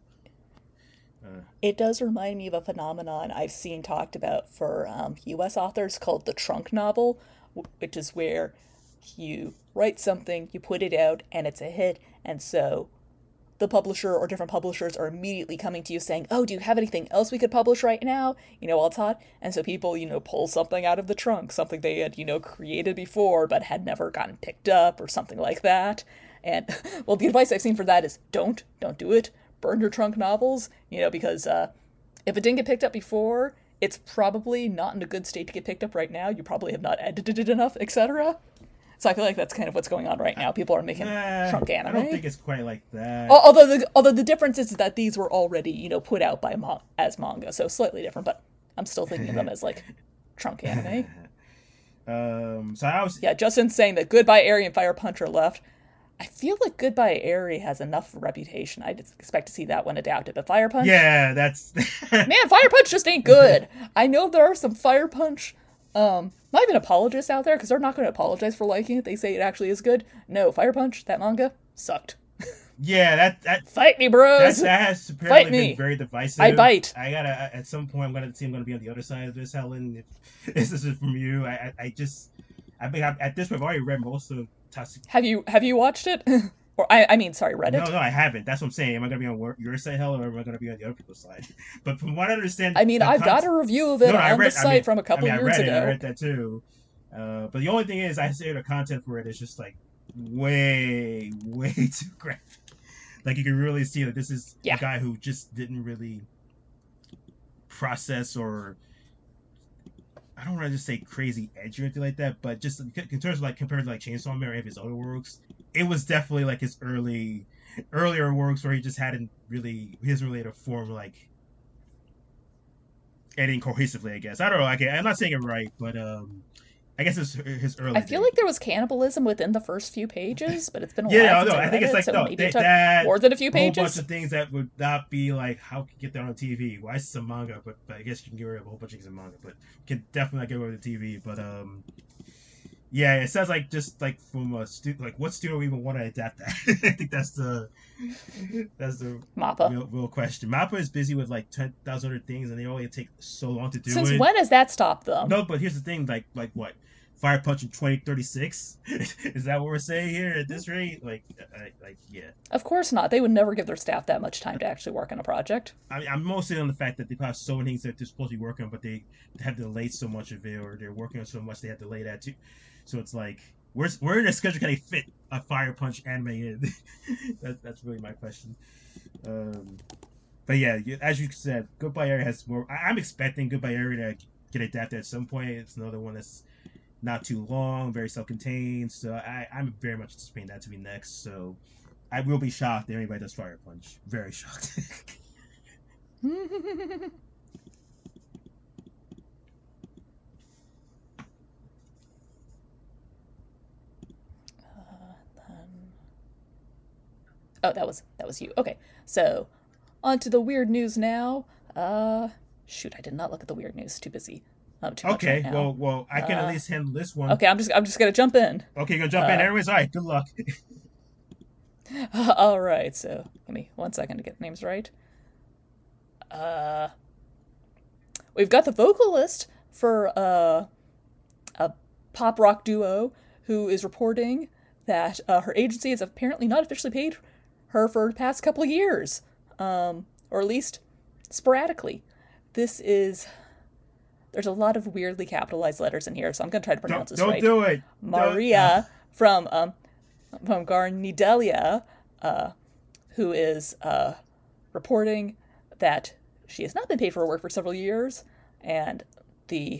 it does remind me of a phenomenon I've seen talked about for US authors called the trunk novel, which is where you write something, you put it out, and it's a hit, and so the publisher or different publishers are immediately coming to you saying, "Oh, do you have anything else we could publish right now?" While it's hot. And so people, pull something out of the trunk, something they had, created before but had never gotten picked up or something like that. And well, the advice I've seen for that is don't do it. Burn your trunk novels, because if it didn't get picked up before, it's probably not in a good state to get picked up right now. You probably have not edited it enough, etc. So I feel like that's kind of what's going on right now. People are making trunk I don't anime. think it's quite like that. Although the difference is that these were already put out by as manga, so slightly different. But I'm still thinking of them as like trunk anime. So I was Yeah, Justin's saying that Goodbye Eri and Fire Punch are left. I feel like Goodbye Eri has enough reputation. I'd expect to see that one adapted, but Fire Punch, yeah, that's man, Fire Punch just ain't good. I know there are some Fire Punch, not even apologists out there because they're not going to apologize for liking it. They say it actually is good. No, Fire Punch, that manga sucked. yeah that Fight me, bros. that has Fight apparently been me. very divisive. I bite. I gotta at some point I'm gonna be on the other side of this, Helen. If this is from you, I think at this point I've already read most of Tatsuki. Have you watched it? Or I mean, sorry, read No, it. no, I haven't. That's what I'm saying. Am I gonna be on your side, Helen, or am I gonna be on the other people's side? But from what I understand, I mean, I've got a review of it no, no, on the site from a couple I years read it. I ago. read that too. But the only thing is, I say the content for it is just like way, way too graphic. Like you can really see that this is a Yeah. guy who just didn't really process or I don't want to just say crazy edgy or anything like that, but just in terms of like compared to like Chainsaw Man or any of his other works, it was definitely like his earlier works where he hasn't really had a form like editing cohesively. I guess I don't know. I'm not saying it right, but I guess it's his I early feel days. like there was cannibalism within the first few pages, but it's been a Yeah, while no, since no. I I think read it's it, like so no maybe it took that more than a few a whole bunch pages. of things that would not be like how can you get that on TV? Why is some manga? But I guess you can get rid of a whole bunch of things in manga, but you can definitely not get rid of the TV. But yeah, it sounds like just like from a like what studio even want to adapt that? I think that's the Mappa. real question. Mappa is busy with like 10,000 other things, and they only take so long to do Since it. when has that stopped them? No, but here's the thing, like what? Fire Punch in 2036? Is that what we're saying here at this rate? Like yeah. Of course not. They would never give their staff that much time to actually work on a project. I'm mostly on the fact that they have so many things that they're supposed to be working on, but they have delayed so much of it, or they're working on so much they have to delay that too. So it's like, where in the schedule can they fit a Fire Punch anime in? That's really my question. Um, but yeah, as you said, Goodbye Area has more. I'm expecting Goodbye Area to get adapted at some point. It's another one that's not too long, very self-contained. So I'm very much anticipating that to be next. So I will be shocked if anybody does Fire Punch. Very shocked. Oh, that was you. Okay, so on to the weird news now. Shoot, I did not look at the weird news. Too busy. Too much right Okay, now. well, I can at least handle this one. Okay, I'm just gonna jump in. Okay, you're gonna jump in. Anyways, all right. Good luck. All right, so give me 1 second to get the names right. We've got the vocalist for a pop rock duo who is reporting that her agency has apparently not officially paid her for the past couple of years, or at least sporadically. This is There's a lot of weirdly capitalized letters in here, so I'm gonna try to pronounce this Don't right. do it. Don't. Maria from Garnidelia, who is reporting that she has not been paid for her work for several years, and the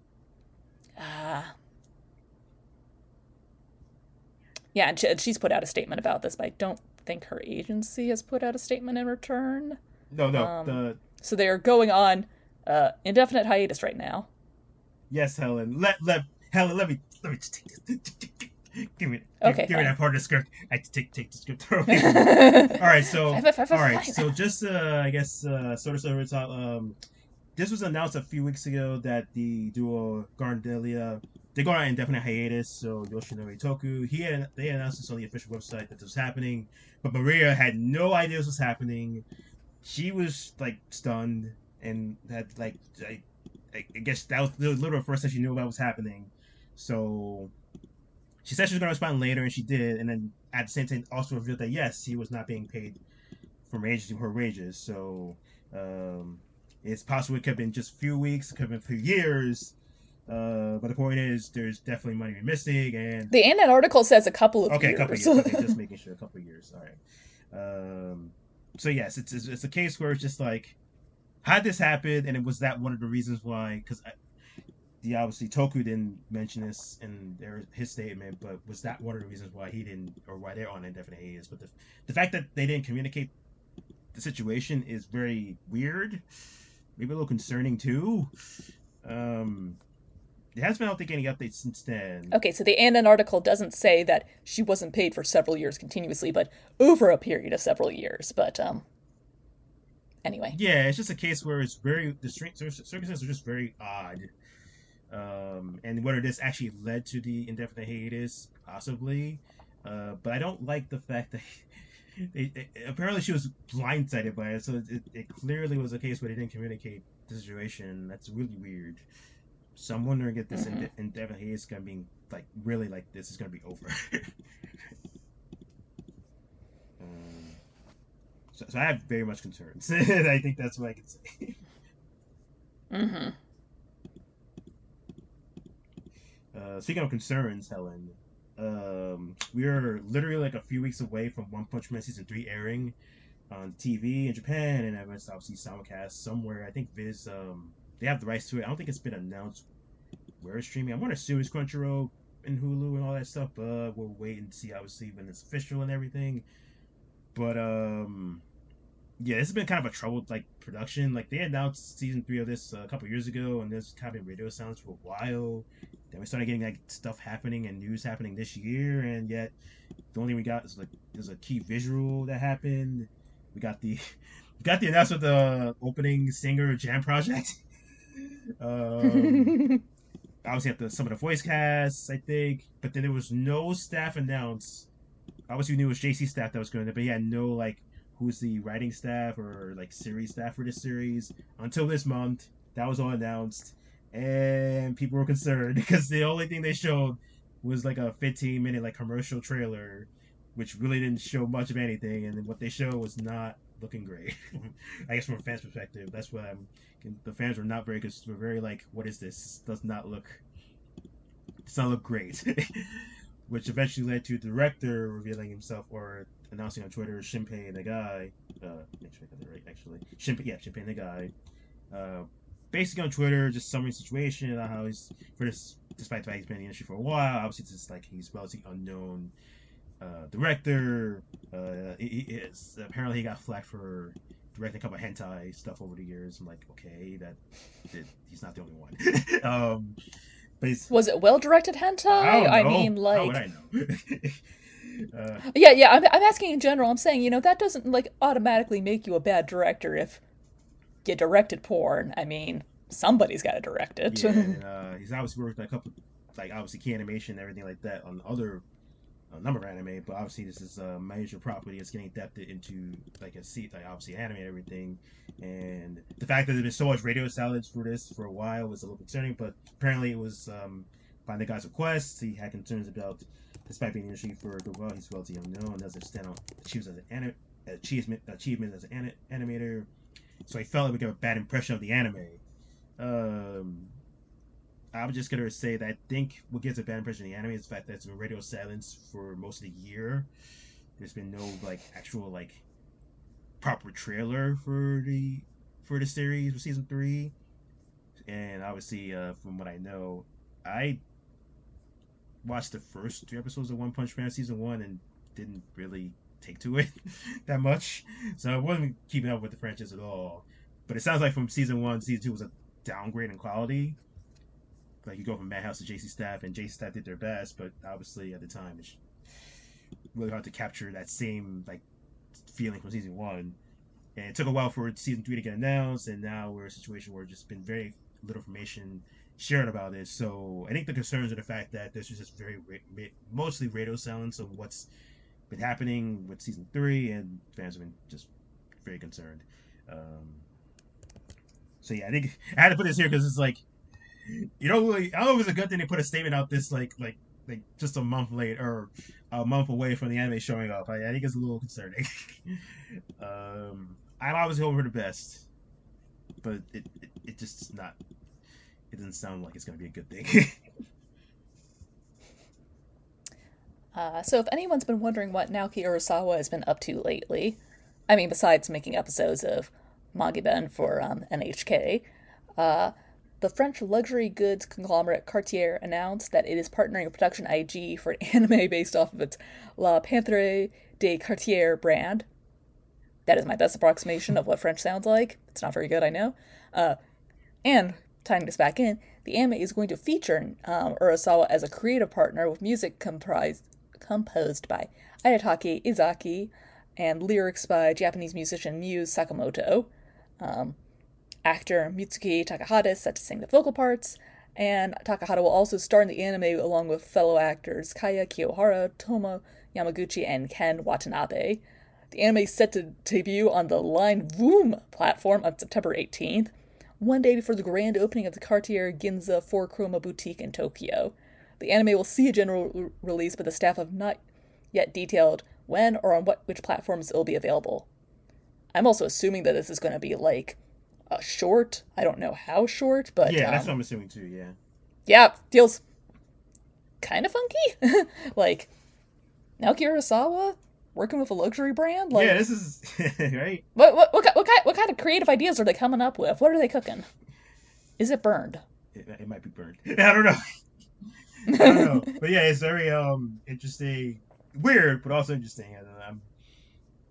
yeah, and she's put out a statement about this, but I don't think her agency has put out a statement in return. No. The So they are going on indefinite hiatus right now. yes, Helen. Let Helen. Let me just take this. Okay, Give me fine. that part of the script. I take the script away from me. All right, so Fine, fine, fine, all right, fine. so just I guess sort of over the top. This was announced a few weeks ago that the duo Gardelia they're going on indefinite hiatus. So Yoshinori Toku they announced this on the official website that this was happening, but Maria had no idea this was happening. She was like stunned and had like I guess that was the literal first time she knew about what was happening. So she said she was going to respond later, and she did. And then at the same time, also revealed that yes, he was not being paid from her wages. So um, it's possible it could have been just a few weeks, it could have been a few years. But the point is, there's definitely money missing, and The Annet article says a couple of okay, a couple of years. years. Okay, just making sure, a couple of years. All right. So yes, it's a case where it's just like, how did this happen, and it was that one of the reasons why? Because the obviously Toku didn't mention this in his statement, but was that one of the reasons why he didn't, or why they're on indefinite hiatus? But the fact that they didn't communicate the situation is very weird, maybe a little concerning too. Um, there hasn't been, I don't think, any updates since then. Okay, so the Annan article doesn't say that she wasn't paid for several years continuously, but over a period of several years. But anyway. Yeah, it's just a case where it's very the circumstances are just very odd. And whether this actually led to the indefinite hiatus, possibly. But I don't like the fact that apparently she was blindsided by it, so it clearly was a case where they didn't communicate the situation. That's really weird. So I'm wondering if this indefinite hiatus is gonna be like really like this is gonna be over. um, so I have very much concerns. I think that's what I can say. Mm-hmm. Speaking of concerns, Helen, we are literally like a few weeks away from One Punch Man season 3 airing on TV in Japan, and I was obviously simulcast somewhere. I think Viz, they have the rights to it. I don't think it's been announced where it's streaming. I want to assume it's Crunchyroll and Hulu and all that stuff, but we'll wait and see obviously when it's official and everything. But yeah, this has been kind of a troubled like production. Like they announced season 3 of this a couple years ago, and there's kind of been radio silence for a while. Then we started getting like stuff happening and news happening this year, and yet the only thing we got is like there's a key visual that happened. We got the we got the announcement of the opening singer jam project. um, Obviously, have some of the voice casts, I think, but then there was no staff announced. Obviously, we knew it was JC staff that was going to, but he had no like who's the writing staff or like series staff for this series until this month. That was all announced, and people were concerned because the only thing they showed was like a 15-minute like commercial trailer, which really didn't show much of anything, and then what they showed was not looking great. I guess from a fan's perspective, that's what I'm. The fans were not very good. Were very like, "What is this? Does not look great." Which eventually led to the director revealing himself or announcing on Twitter, Shinpei Nagai. Make sure I got that right, actually. Shinpei Nagai. Uh, Basically on Twitter, just summary the situation, how he's for this, despite the fact he's been in the industry for a while. Obviously, it's just like he's relatively unknown director. Apparently he got flack for directing a couple of hentai stuff over the years. I'm like, okay, he's not the only one. But he's, Was it well directed I hentai? don't I know. mean, How would like, I know? yeah. I'm asking in general. I'm saying, that doesn't like automatically make you a bad director if you directed porn. I mean, somebody's got to direct it. Yeah, and he's obviously worked on a couple, like obviously key animation and everything like that on other a number of anime, but obviously this is a major property. It's getting adapted into like a seat, like obviously anime and everything. And the fact that there's been so much radio silence for this for a while was a little concerning, but apparently it was by the guy's request. He had concerns about, despite being in the industry for a good while, he's relatively unknown, doesn't stand out achievement as an animator. So he felt it would give a bad impression of the anime. Um, I'm just gonna say that I think what gives a bad impression of the anime is the fact that it's been radio silence for most of the year. There's been no like actual like proper trailer for the series for season 3, and obviously from what I know, I watched the first 3 episodes of One Punch Man season 1 and didn't really take to it that much, so I wasn't keeping up with the franchise at all. But it sounds like from season 1, season 2 was a downgrade in quality. Like you go from Madhouse to JC Staff, and JC Staff did their best, but obviously at the time it's really hard to capture that same like feeling from season 1. And it took a while for season 3 to get announced, and now we're in a situation where just been very little information shared about it. So I think the concerns are the fact that there's just very mostly radio silence of what's been happening with season 3, and fans have been just very concerned. Um, so yeah, I think I had to put this here because it's like really, I don't know if it's a good thing they put a statement out this like just a month late or a month away from the anime showing up. I think it's a little concerning. I'm obviously hoping for the best, but it just is not. It doesn't sound like it's going to be a good thing. So if anyone's been wondering what Naoki Urasawa has been up to lately, I mean, besides making episodes of Mangaben for NHK, the French luxury goods conglomerate Cartier announced that it is partnering with Production IG for an anime based off of its La Panthère de Cartier brand. That is my best approximation of what French sounds like. It's not very good, I know. And tying this back in, the anime is going to feature Urasawa as a creative partner with music composed by Ayatake Izaki and lyrics by Japanese musician Muse Sakamoto. Actor Mitsuki Takahata is set to sing the vocal parts, and Takahata will also star in the anime along with fellow actors Kaya Kiyohara, Toma Yamaguchi, and Ken Watanabe. The anime is set to debut on the Line Voom platform on September 18th, one day before the grand opening of the Cartier Ginza 4-Chroma boutique in Tokyo. The anime will see a general release, but the staff have not yet detailed when or on which platforms it will be available. I'm also assuming that this is going to be like a short. I don't know how short, but yeah, that's what I'm assuming too. Yeah. Yeah, feels kind of funky. Like Naoki Urasawa working with a luxury brand. Like, yeah, this is right. What kind of creative ideas are they coming up with? What are they cooking? Is it burned? It might be burned. I don't know. I don't know. But yeah, it's very interesting, weird, but also interesting. And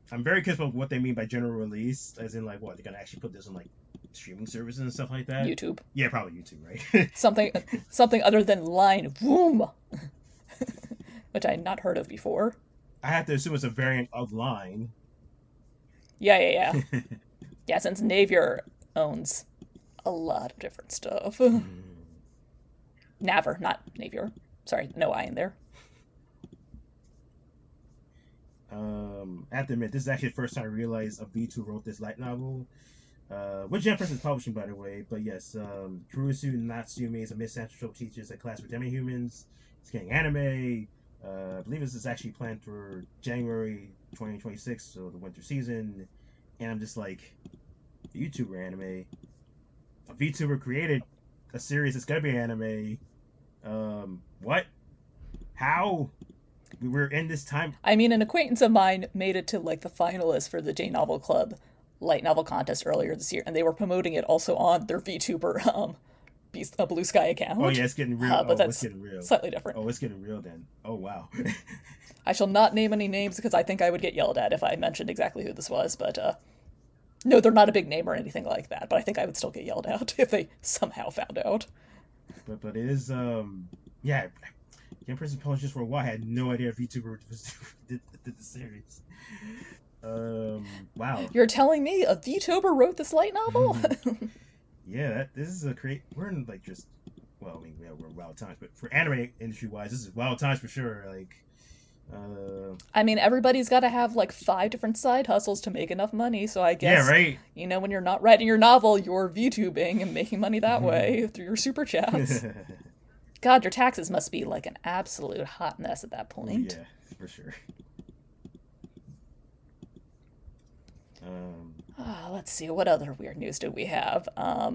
I'm very curious about what they mean by general release, as in like what they're gonna actually put this on like streaming services and stuff like that. YouTube. Yeah, probably YouTube, right? Something something other than line Voom, which I had not heard of before. I have to assume it's a variant of Line. Yeah, yeah, yeah. Yeah, since Navier owns a lot of different stuff. Naver, not Navier. Sorry, no I in there. I have to admit, this is actually the first time I realized a V2 wrote this light novel. Which Jump is publishing, by the way. But yes, Kurusu Natsume is a misanthrope teacher at class for demi-humans. It's getting anime. I believe this is actually planned for January 2026, so the winter season. And I'm just like, a YouTuber anime. A VTuber created a series that's gonna be anime. What? How? We were in this time. I mean, an acquaintance of mine made it to like the finalists for the J Novel Club light novel contest earlier this year, and they were promoting it also on their VTuber Blue Sky Oh account. yeah, it's getting real. But Oh, it's that's getting real. slightly different. Oh, it's getting real then. Oh wow. I shall not name any names because I think I would get yelled at if I mentioned exactly who this was. But no, they're not a big name or anything like that. But I think I would still get yelled at if they somehow found out. But it is yeah. Young Person Publishers for a while. I had no idea VTuber did the series. Wow. You're telling me a VTuber wrote this light novel? Yeah, this is a great. We're in like just. Well, I mean, yeah, we're in wild times, but for anime industry wise, this is wild times for sure. Like, I mean, everybody's got to have like 5 different side hustles to make enough money. So I yeah, guess, right. when you're not writing your novel, you're VTubing and making money that way through your super chats. God, your taxes must be like an absolute hot mess at that Oh point. yeah, for sure. Um, Let's see, what other weird news do we have?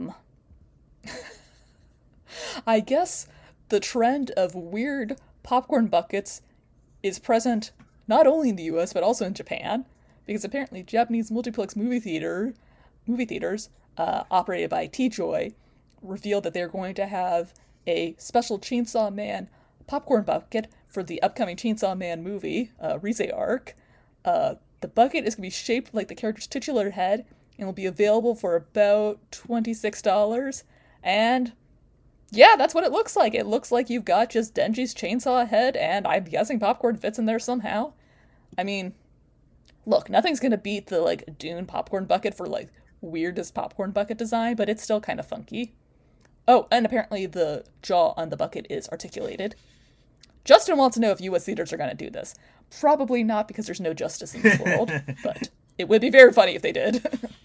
I guess the trend of weird popcorn buckets is present not only in the US but also in Japan, because apparently Japanese multiplex movie theaters operated by T-Joy revealed that they're going to have a special Chainsaw Man popcorn bucket for the upcoming Chainsaw Man movie, Rize Arc. The bucket is going to be shaped like the character's titular head and will be available for about $26. And yeah, that's what it looks like. It looks like you've got just Denji's chainsaw head, and I'm guessing popcorn fits in there somehow. I mean, look, nothing's gonna beat the like Dune popcorn bucket for like weirdest popcorn bucket design, but it's still kind of funky. Oh, and apparently the jaw on the bucket is articulated. Justin wants to know if U.S. theaters are gonna do this. Probably not because there's no justice in this world, but it would be very funny if they did.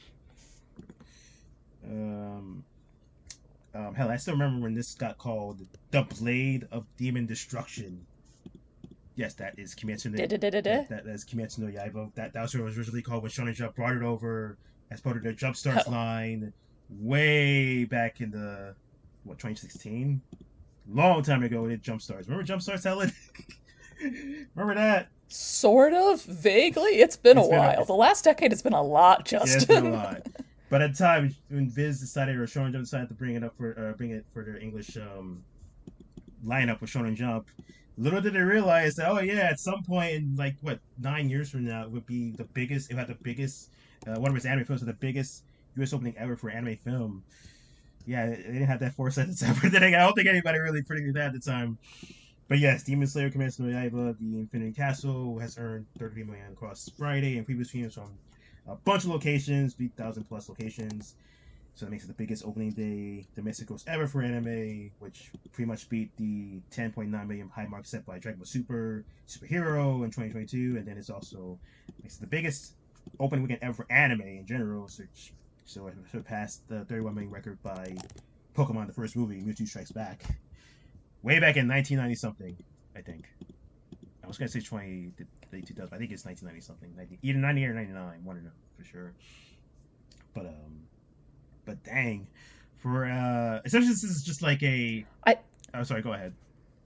um, hell, I still remember when this got called the Blade of Demon Destruction. Yes, that is Kimetsu no that's Kimetsu no Yaiba. That was what it was originally called when Shonen Jump brought it over as part of their Jump Starts Oh, line way back in the 2016. Long time ago, it Jump Starts. Remember Jump Starts, Helen? Remember that? sort of, vaguely. It's been a It's been a, while. The last decade has been a lot, yeah, it's been a Justin. lot. But at the time, when Viz decided, or Shonen Jump decided to bring it for their English lineup with Shonen Jump, little did they realize that, oh yeah, at some point in like what 9 years from now, it would be the biggest. It had the biggest. One of its anime films, with the biggest U.S. opening ever for an anime film. Yeah, they didn't have that foresight at the time. But then again, I don't think anybody really predicted that at the time. But yes, Demon Slayer, Kimetsu no Yaiba, The Infinity Castle has earned 33 million across Friday and previous films from a bunch of locations, 3,000 plus locations. So that makes it the biggest opening day domestic gross ever for anime, which pretty much beat the 10.9 million high mark set by Dragon Ball Superhero in 2022, and then it's also makes it the biggest opening weekend ever for anime in general. So it surpassed the 31 million record by Pokemon, the first movie, Mewtwo Strikes Back, way back in 1990 something, I think. I was gonna say 2000, but I think it's 1990 something, either 90 or 99, one or no for sure. But dang, for especially since this is just like a. I Oh, sorry. Go ahead.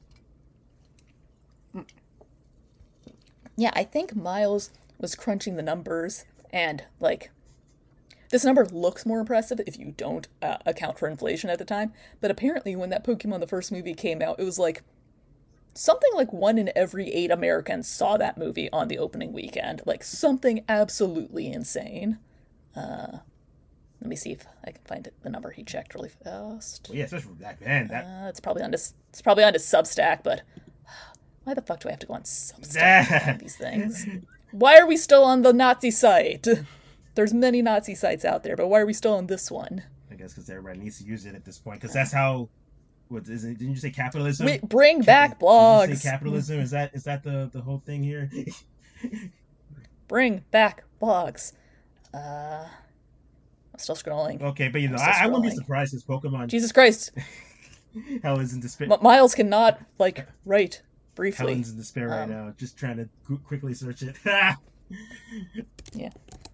Yeah, I think Miles was crunching the numbers, and like this number looks more impressive if you don't account for inflation at the time. But apparently, when that Pokemon the first movie came out, it was like something like 1 in every 8 Americans saw that movie on the opening weekend. Like something absolutely insane. Let me see if I can find the number he checked really fast. Well, yeah, especially back then. It's probably on his Substack, but why the fuck do I have to go on Substack to find these things? Why are we still on the Nazi site? There's many Nazi sites out there, but why are we still on this one? I guess because everybody needs to use it at this point. Because that's how. What is it? Didn't you say capitalism? Bring back blogs. Did you say capitalism? Is that the whole thing here? Bring back blogs. I'm still scrolling. Okay, but I wouldn't be surprised if Pokemon. Jesus Christ. Helen's in despair. Miles cannot write briefly. Helen's in despair right now, just trying to quickly search it. Yeah.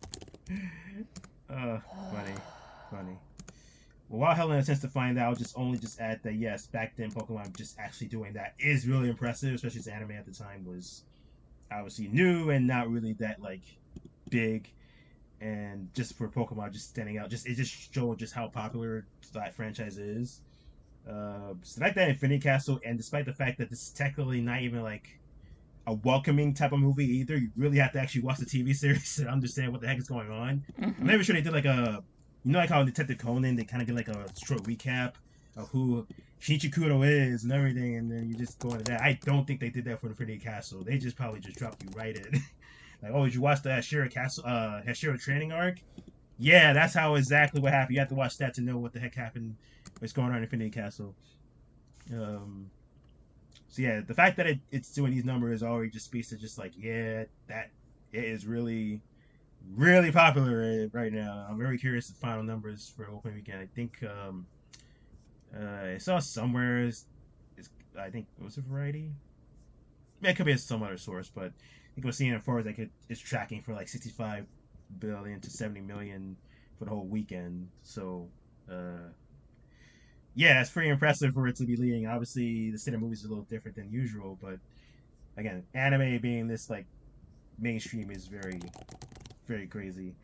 Funny. Well, while Helen attempts to find out, I'll just add that yes, back then Pokemon just actually doing that is really impressive, especially as anime at the time was obviously new and not really that big, and just for Pokemon just standing out, it just showed just how popular that franchise is. So like that Infinity Castle, and despite the fact that this is technically not even a welcoming type of movie either, you really have to actually watch the TV series to understand what the heck is going on. Mm-hmm. I'm never sure they did how in Detective Conan they kind of did a short recap of who Shinichi Kudo is and everything, and then you just go into that. I don't think they did that for Infinity Castle. They just probably just dropped you right in. Did you watch the Hashira training arc? Yeah, that's how exactly what happened. You have to watch that to know what the heck happened, what's going on in Infinity Castle. So yeah, the fact that it's doing these numbers already just speaks to that it is really, really popular right now. I'm very curious the final numbers for opening weekend. I think I saw somewhere. I think was it Variety? It could be some other source, but I think we're seeing it for it's tracking for 65 billion to 70 million for the whole weekend. So yeah, it's pretty impressive for it to be leading. Obviously, the cinema movies is a little different than usual, but again, anime being this mainstream is very, very crazy.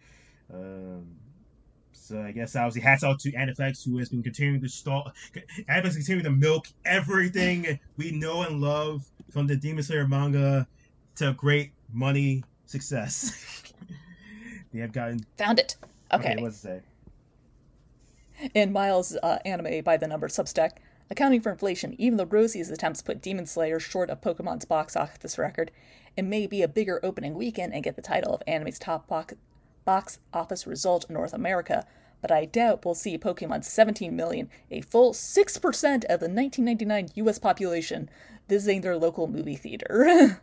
So I guess obviously hats out to Aniplex, who has been continuing to Aniplex continuing to milk everything we know and love from the Demon Slayer manga to great money success. They have gotten found it. Okay, what's it say? In Miles' anime by the number Substack, accounting for inflation, even though Rosie's attempts put Demon Slayer short of Pokemon's box office record, it may be a bigger opening weekend and get the title of anime's top box office result in North America, but I doubt we'll see Pokemon's 17 million, a full 6% of the 1999 US population, visiting their local movie theater.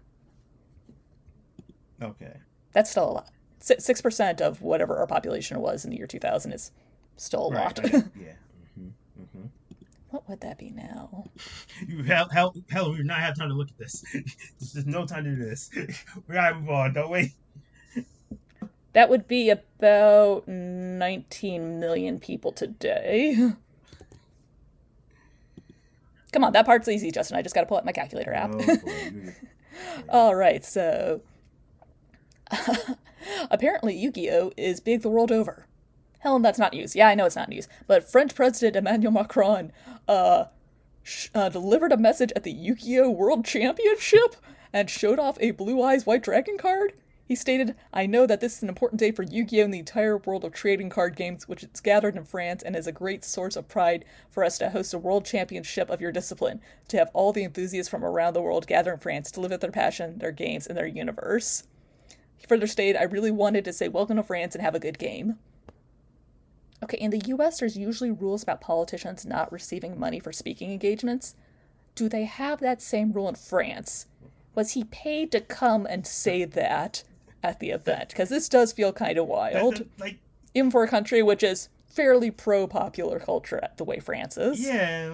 Okay. That's still a lot. 6% of whatever our population was in the year 2000 is still a lot. Right. Yeah. What would that be now? Hell, we do not have time to look at this. There's no time to do this. We gotta move on, don't we? That would be about 19 million people today. Come on, that part's easy, Justin. I just gotta pull up my calculator app. All right, so apparently Yu-Gi-Oh! Is big the world over. Helen, that's not news. Yeah, I know it's not news. But French President Emmanuel Macron delivered a message at the Yu-Gi-Oh! World Championship and showed off a Blue Eyes White Dragon card. He stated, "I know that this is an important day for Yu-Gi-Oh! And the entire world of trading card games, which is gathered in France and is a great source of pride for us to host a world championship of your discipline, to have all the enthusiasts from around the world gather in France to live out their passion, their games, and their universe." He further stated, "I really wanted to say welcome to France and have a good game." Okay, in the US, there's usually rules about politicians not receiving money for speaking engagements. Do they have that same rule in France? Was he paid to come and say that at the event? Because this does feel kind of wild. Even for a country which is fairly pro-popular culture the way France is. Yeah,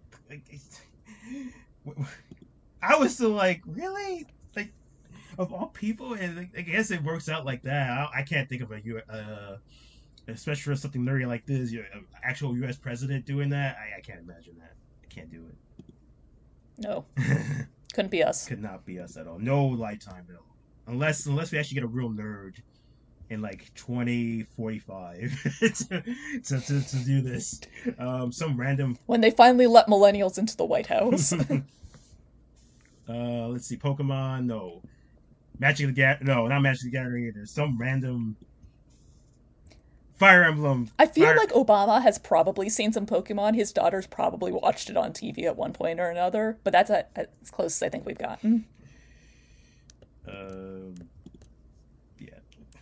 I was still really? Of all people? And I guess it works out like that. I can't think of especially for something nerdy like this, an actual U.S. president doing that. I can't imagine that. I can't do it. No. Couldn't be us. Could not be us at all. No lifetime at all. Unless we actually get a real nerd in 2045 to do this. Some random... When they finally let millennials into the White House. Let's see, Pokemon, no. Magic the Gathering, no, not Magic the Gathering either. Some random Fire Emblem. I feel Fire. like Obama has probably seen some Pokemon. His daughter's probably watched it on TV at one point or another, but that's as close as I think we've gotten. Um, yeah.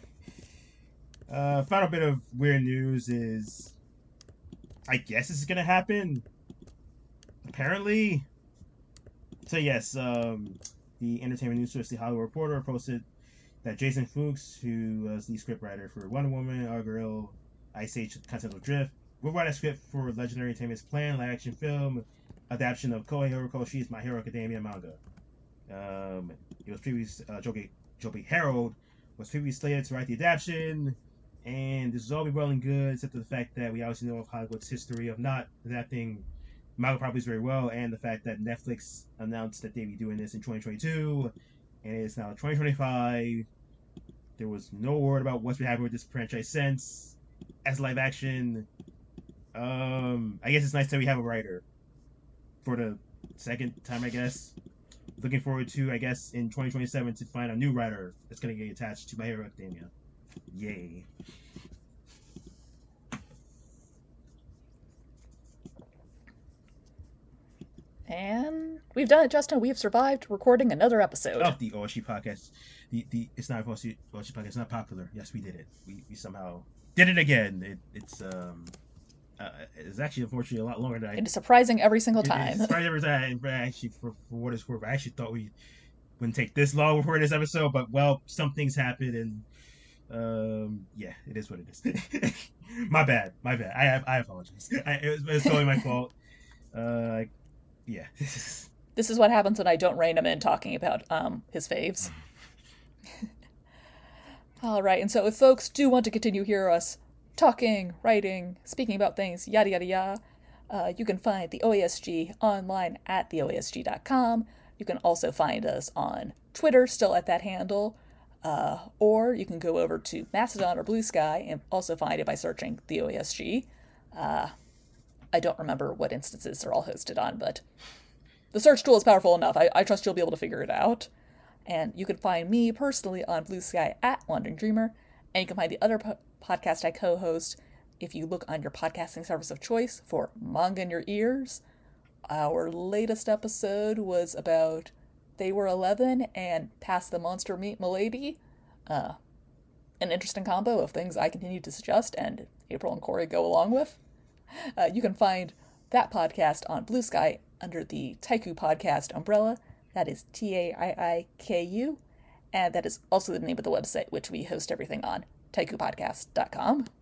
Final bit of weird news is, I guess this is gonna happen. Apparently. So yes, the entertainment news source, The Hollywood Reporter, posted that Jason Fuchs, who was the scriptwriter for Wonder Woman, Our Girl, Ice Age, Continental Drift, will write a script for Legendary Entertainment's planned live-action film adaptation of Kohei Horikoshi's My Hero Academia manga. It was previously Joby Harold was previously slated to write the adaptation, and this is all be well and good, except for the fact that we obviously know of Hollywood's history of not adapting manga properties very well, and the fact that Netflix announced that they'd be doing this in 2022, and it's now 2025. There was no word about what's been happening with this franchise since as live action. I guess it's nice that we have a writer for the second time, I guess. Looking forward to, I guess, in 2027 to find a new writer that's going to get attached to My Hero Academia. Yay. And we've done it, Justin. We have survived recording another episode of the OSG podcast. The it's not OSG podcast. It's not popular. Yes, we did it. We somehow did it again. It's actually unfortunately a lot longer than It is surprising every single time. It's surprising every time. But actually, for what it's worth, I actually thought we wouldn't take this long before this episode. But well, some things happen, and yeah, it is what it is. My bad. I apologize. It was totally my fault. Yeah. This is what happens when I don't rein him in talking about his faves. All right, and so if folks do want to continue hear us talking, writing, speaking about things, yada yada yada, you can find the OASG online at theoasg.com. You can also find us on Twitter, still at that handle, or you can go over to Mastodon or Blue Sky and also find it by searching the OASG. I don't remember what instances they're all hosted on, but the search tool is powerful enough. I trust you'll be able to figure it out. And you can find me personally on Blue Sky at Wandering Dreamer, and you can find the other podcast I co-host if you look on your podcasting service of choice for Manga in Your Ears. Our latest episode was about They Were 11 and Past the Monster Meat Milady. An interesting combo of things I continue to suggest and April and Corey go along with. You can find that podcast on Blue Sky under the Taiku Podcast umbrella. That is TAIIKU. And that is also the name of the website, which we host everything on, taikupodcast.com. You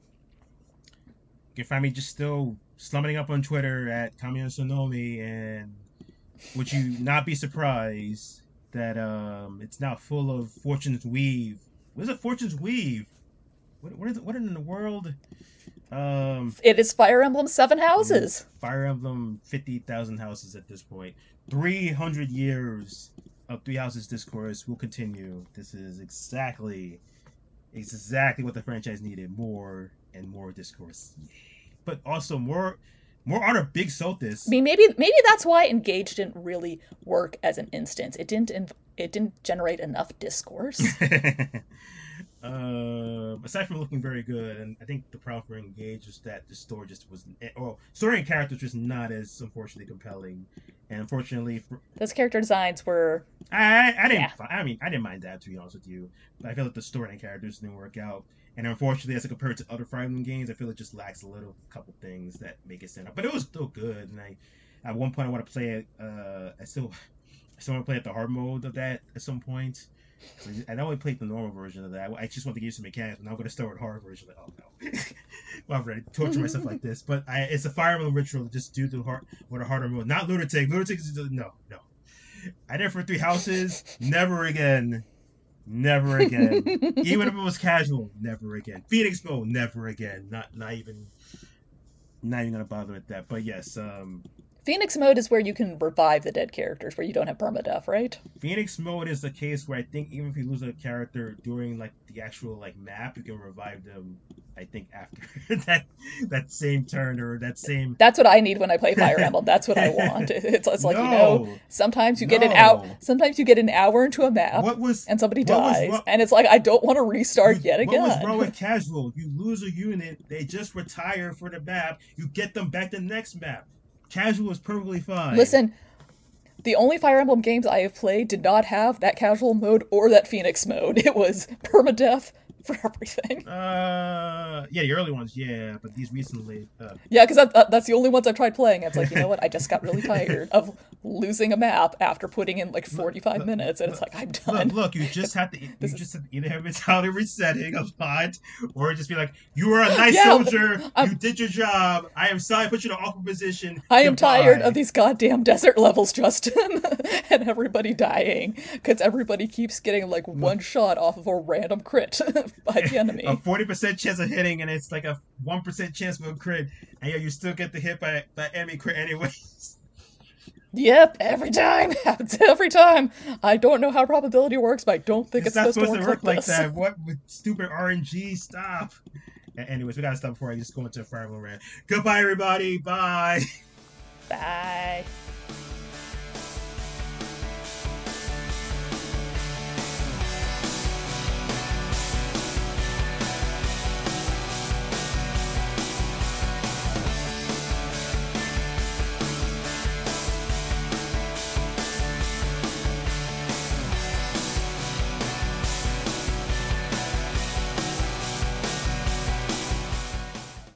can find me just still slumming up on Twitter at Kamiya Sonomi, and would you not be surprised that it's now full of Fortune's Weave. What is a Fortune's Weave? What in the world? It is Fire Emblem 7 Houses. Fire Emblem 50,000 houses at this point. 300 years of Three Houses discourse will continue. This is exactly what the franchise needed. More and more discourse. But also more art of Big Sothis. I mean, maybe that's why Engage didn't really work as an instance. It didn't generate enough discourse. Aside from looking very good, and I think the problem for Engage is that the story just wasn't, story and characters just not as unfortunately compelling, and unfortunately those character designs were. I didn't mind that, to be honest with you, but I feel like the story and characters didn't work out, and unfortunately, as compared to other Fire Emblem games, I feel it just lacks a couple things that make it stand out. But it was still good, and at one point I want to play it. I still want to play at the hard mode of that at some point. I only played the normal version of that. I just want to give some mechanics, but now I'm going to start with hard version. Like, oh no, well, I'm ready to torture myself like this. But it's a Fire Emblem ritual. Just do the harder mode, not Lunatic. Lunatic is no. I did it for Three Houses. Never again. Even if it was casual, never again. Phoenix mode, never again. Not even gonna bother with that. But yes, Phoenix mode is where you can revive the dead characters, where you don't have permadeath, right? Phoenix mode is the case where I think even if you lose a character during like the actual like map, you can revive them. I think after that same turn or that same. That's what I need when I play Fire Emblem. That's what I want. It's like, No, sometimes you get an hour, no. sometimes you get an hour into a map What was and somebody what was dies, wrong? and it's like I don't want to restart yet What was again. wrong with casual? You lose a unit, they just retire for the map. You get them back to the next map. Casual is perfectly fine. Listen, the only Fire Emblem games I have played did not have that casual mode or that Phoenix mode. It was permadeath for everything. Yeah, the early ones, yeah, but these recently, Yeah, because that's the only ones I've tried playing. It's like, you know what? I just got really tired of losing a map after putting in like look, 45 look, minutes, and it's look, like, I'm done. look, you just have to, This is, either have mentality resetting a lot, or just be like, you were a nice yeah, soldier, I'm, you did your job. I am sorry, I put you in an awful position. I am tired of Goodbye. these goddamn desert levels, Justin, and everybody dying because everybody keeps getting like Look, one shot off of a random crit by the a enemy. 40% chance of hitting, and it's like a 1% chance of a crit, and yeah, you still get the hit by enemy crit anyway. Yep, every time. Happens every time. I don't know how probability works, but I don't think It's it's not supposed to supposed to work like work like this. that. What with stupid RNG? Stop. Anyways, we gotta stop before I just go into a Fire Emblem rant. Goodbye, everybody. Bye. Bye.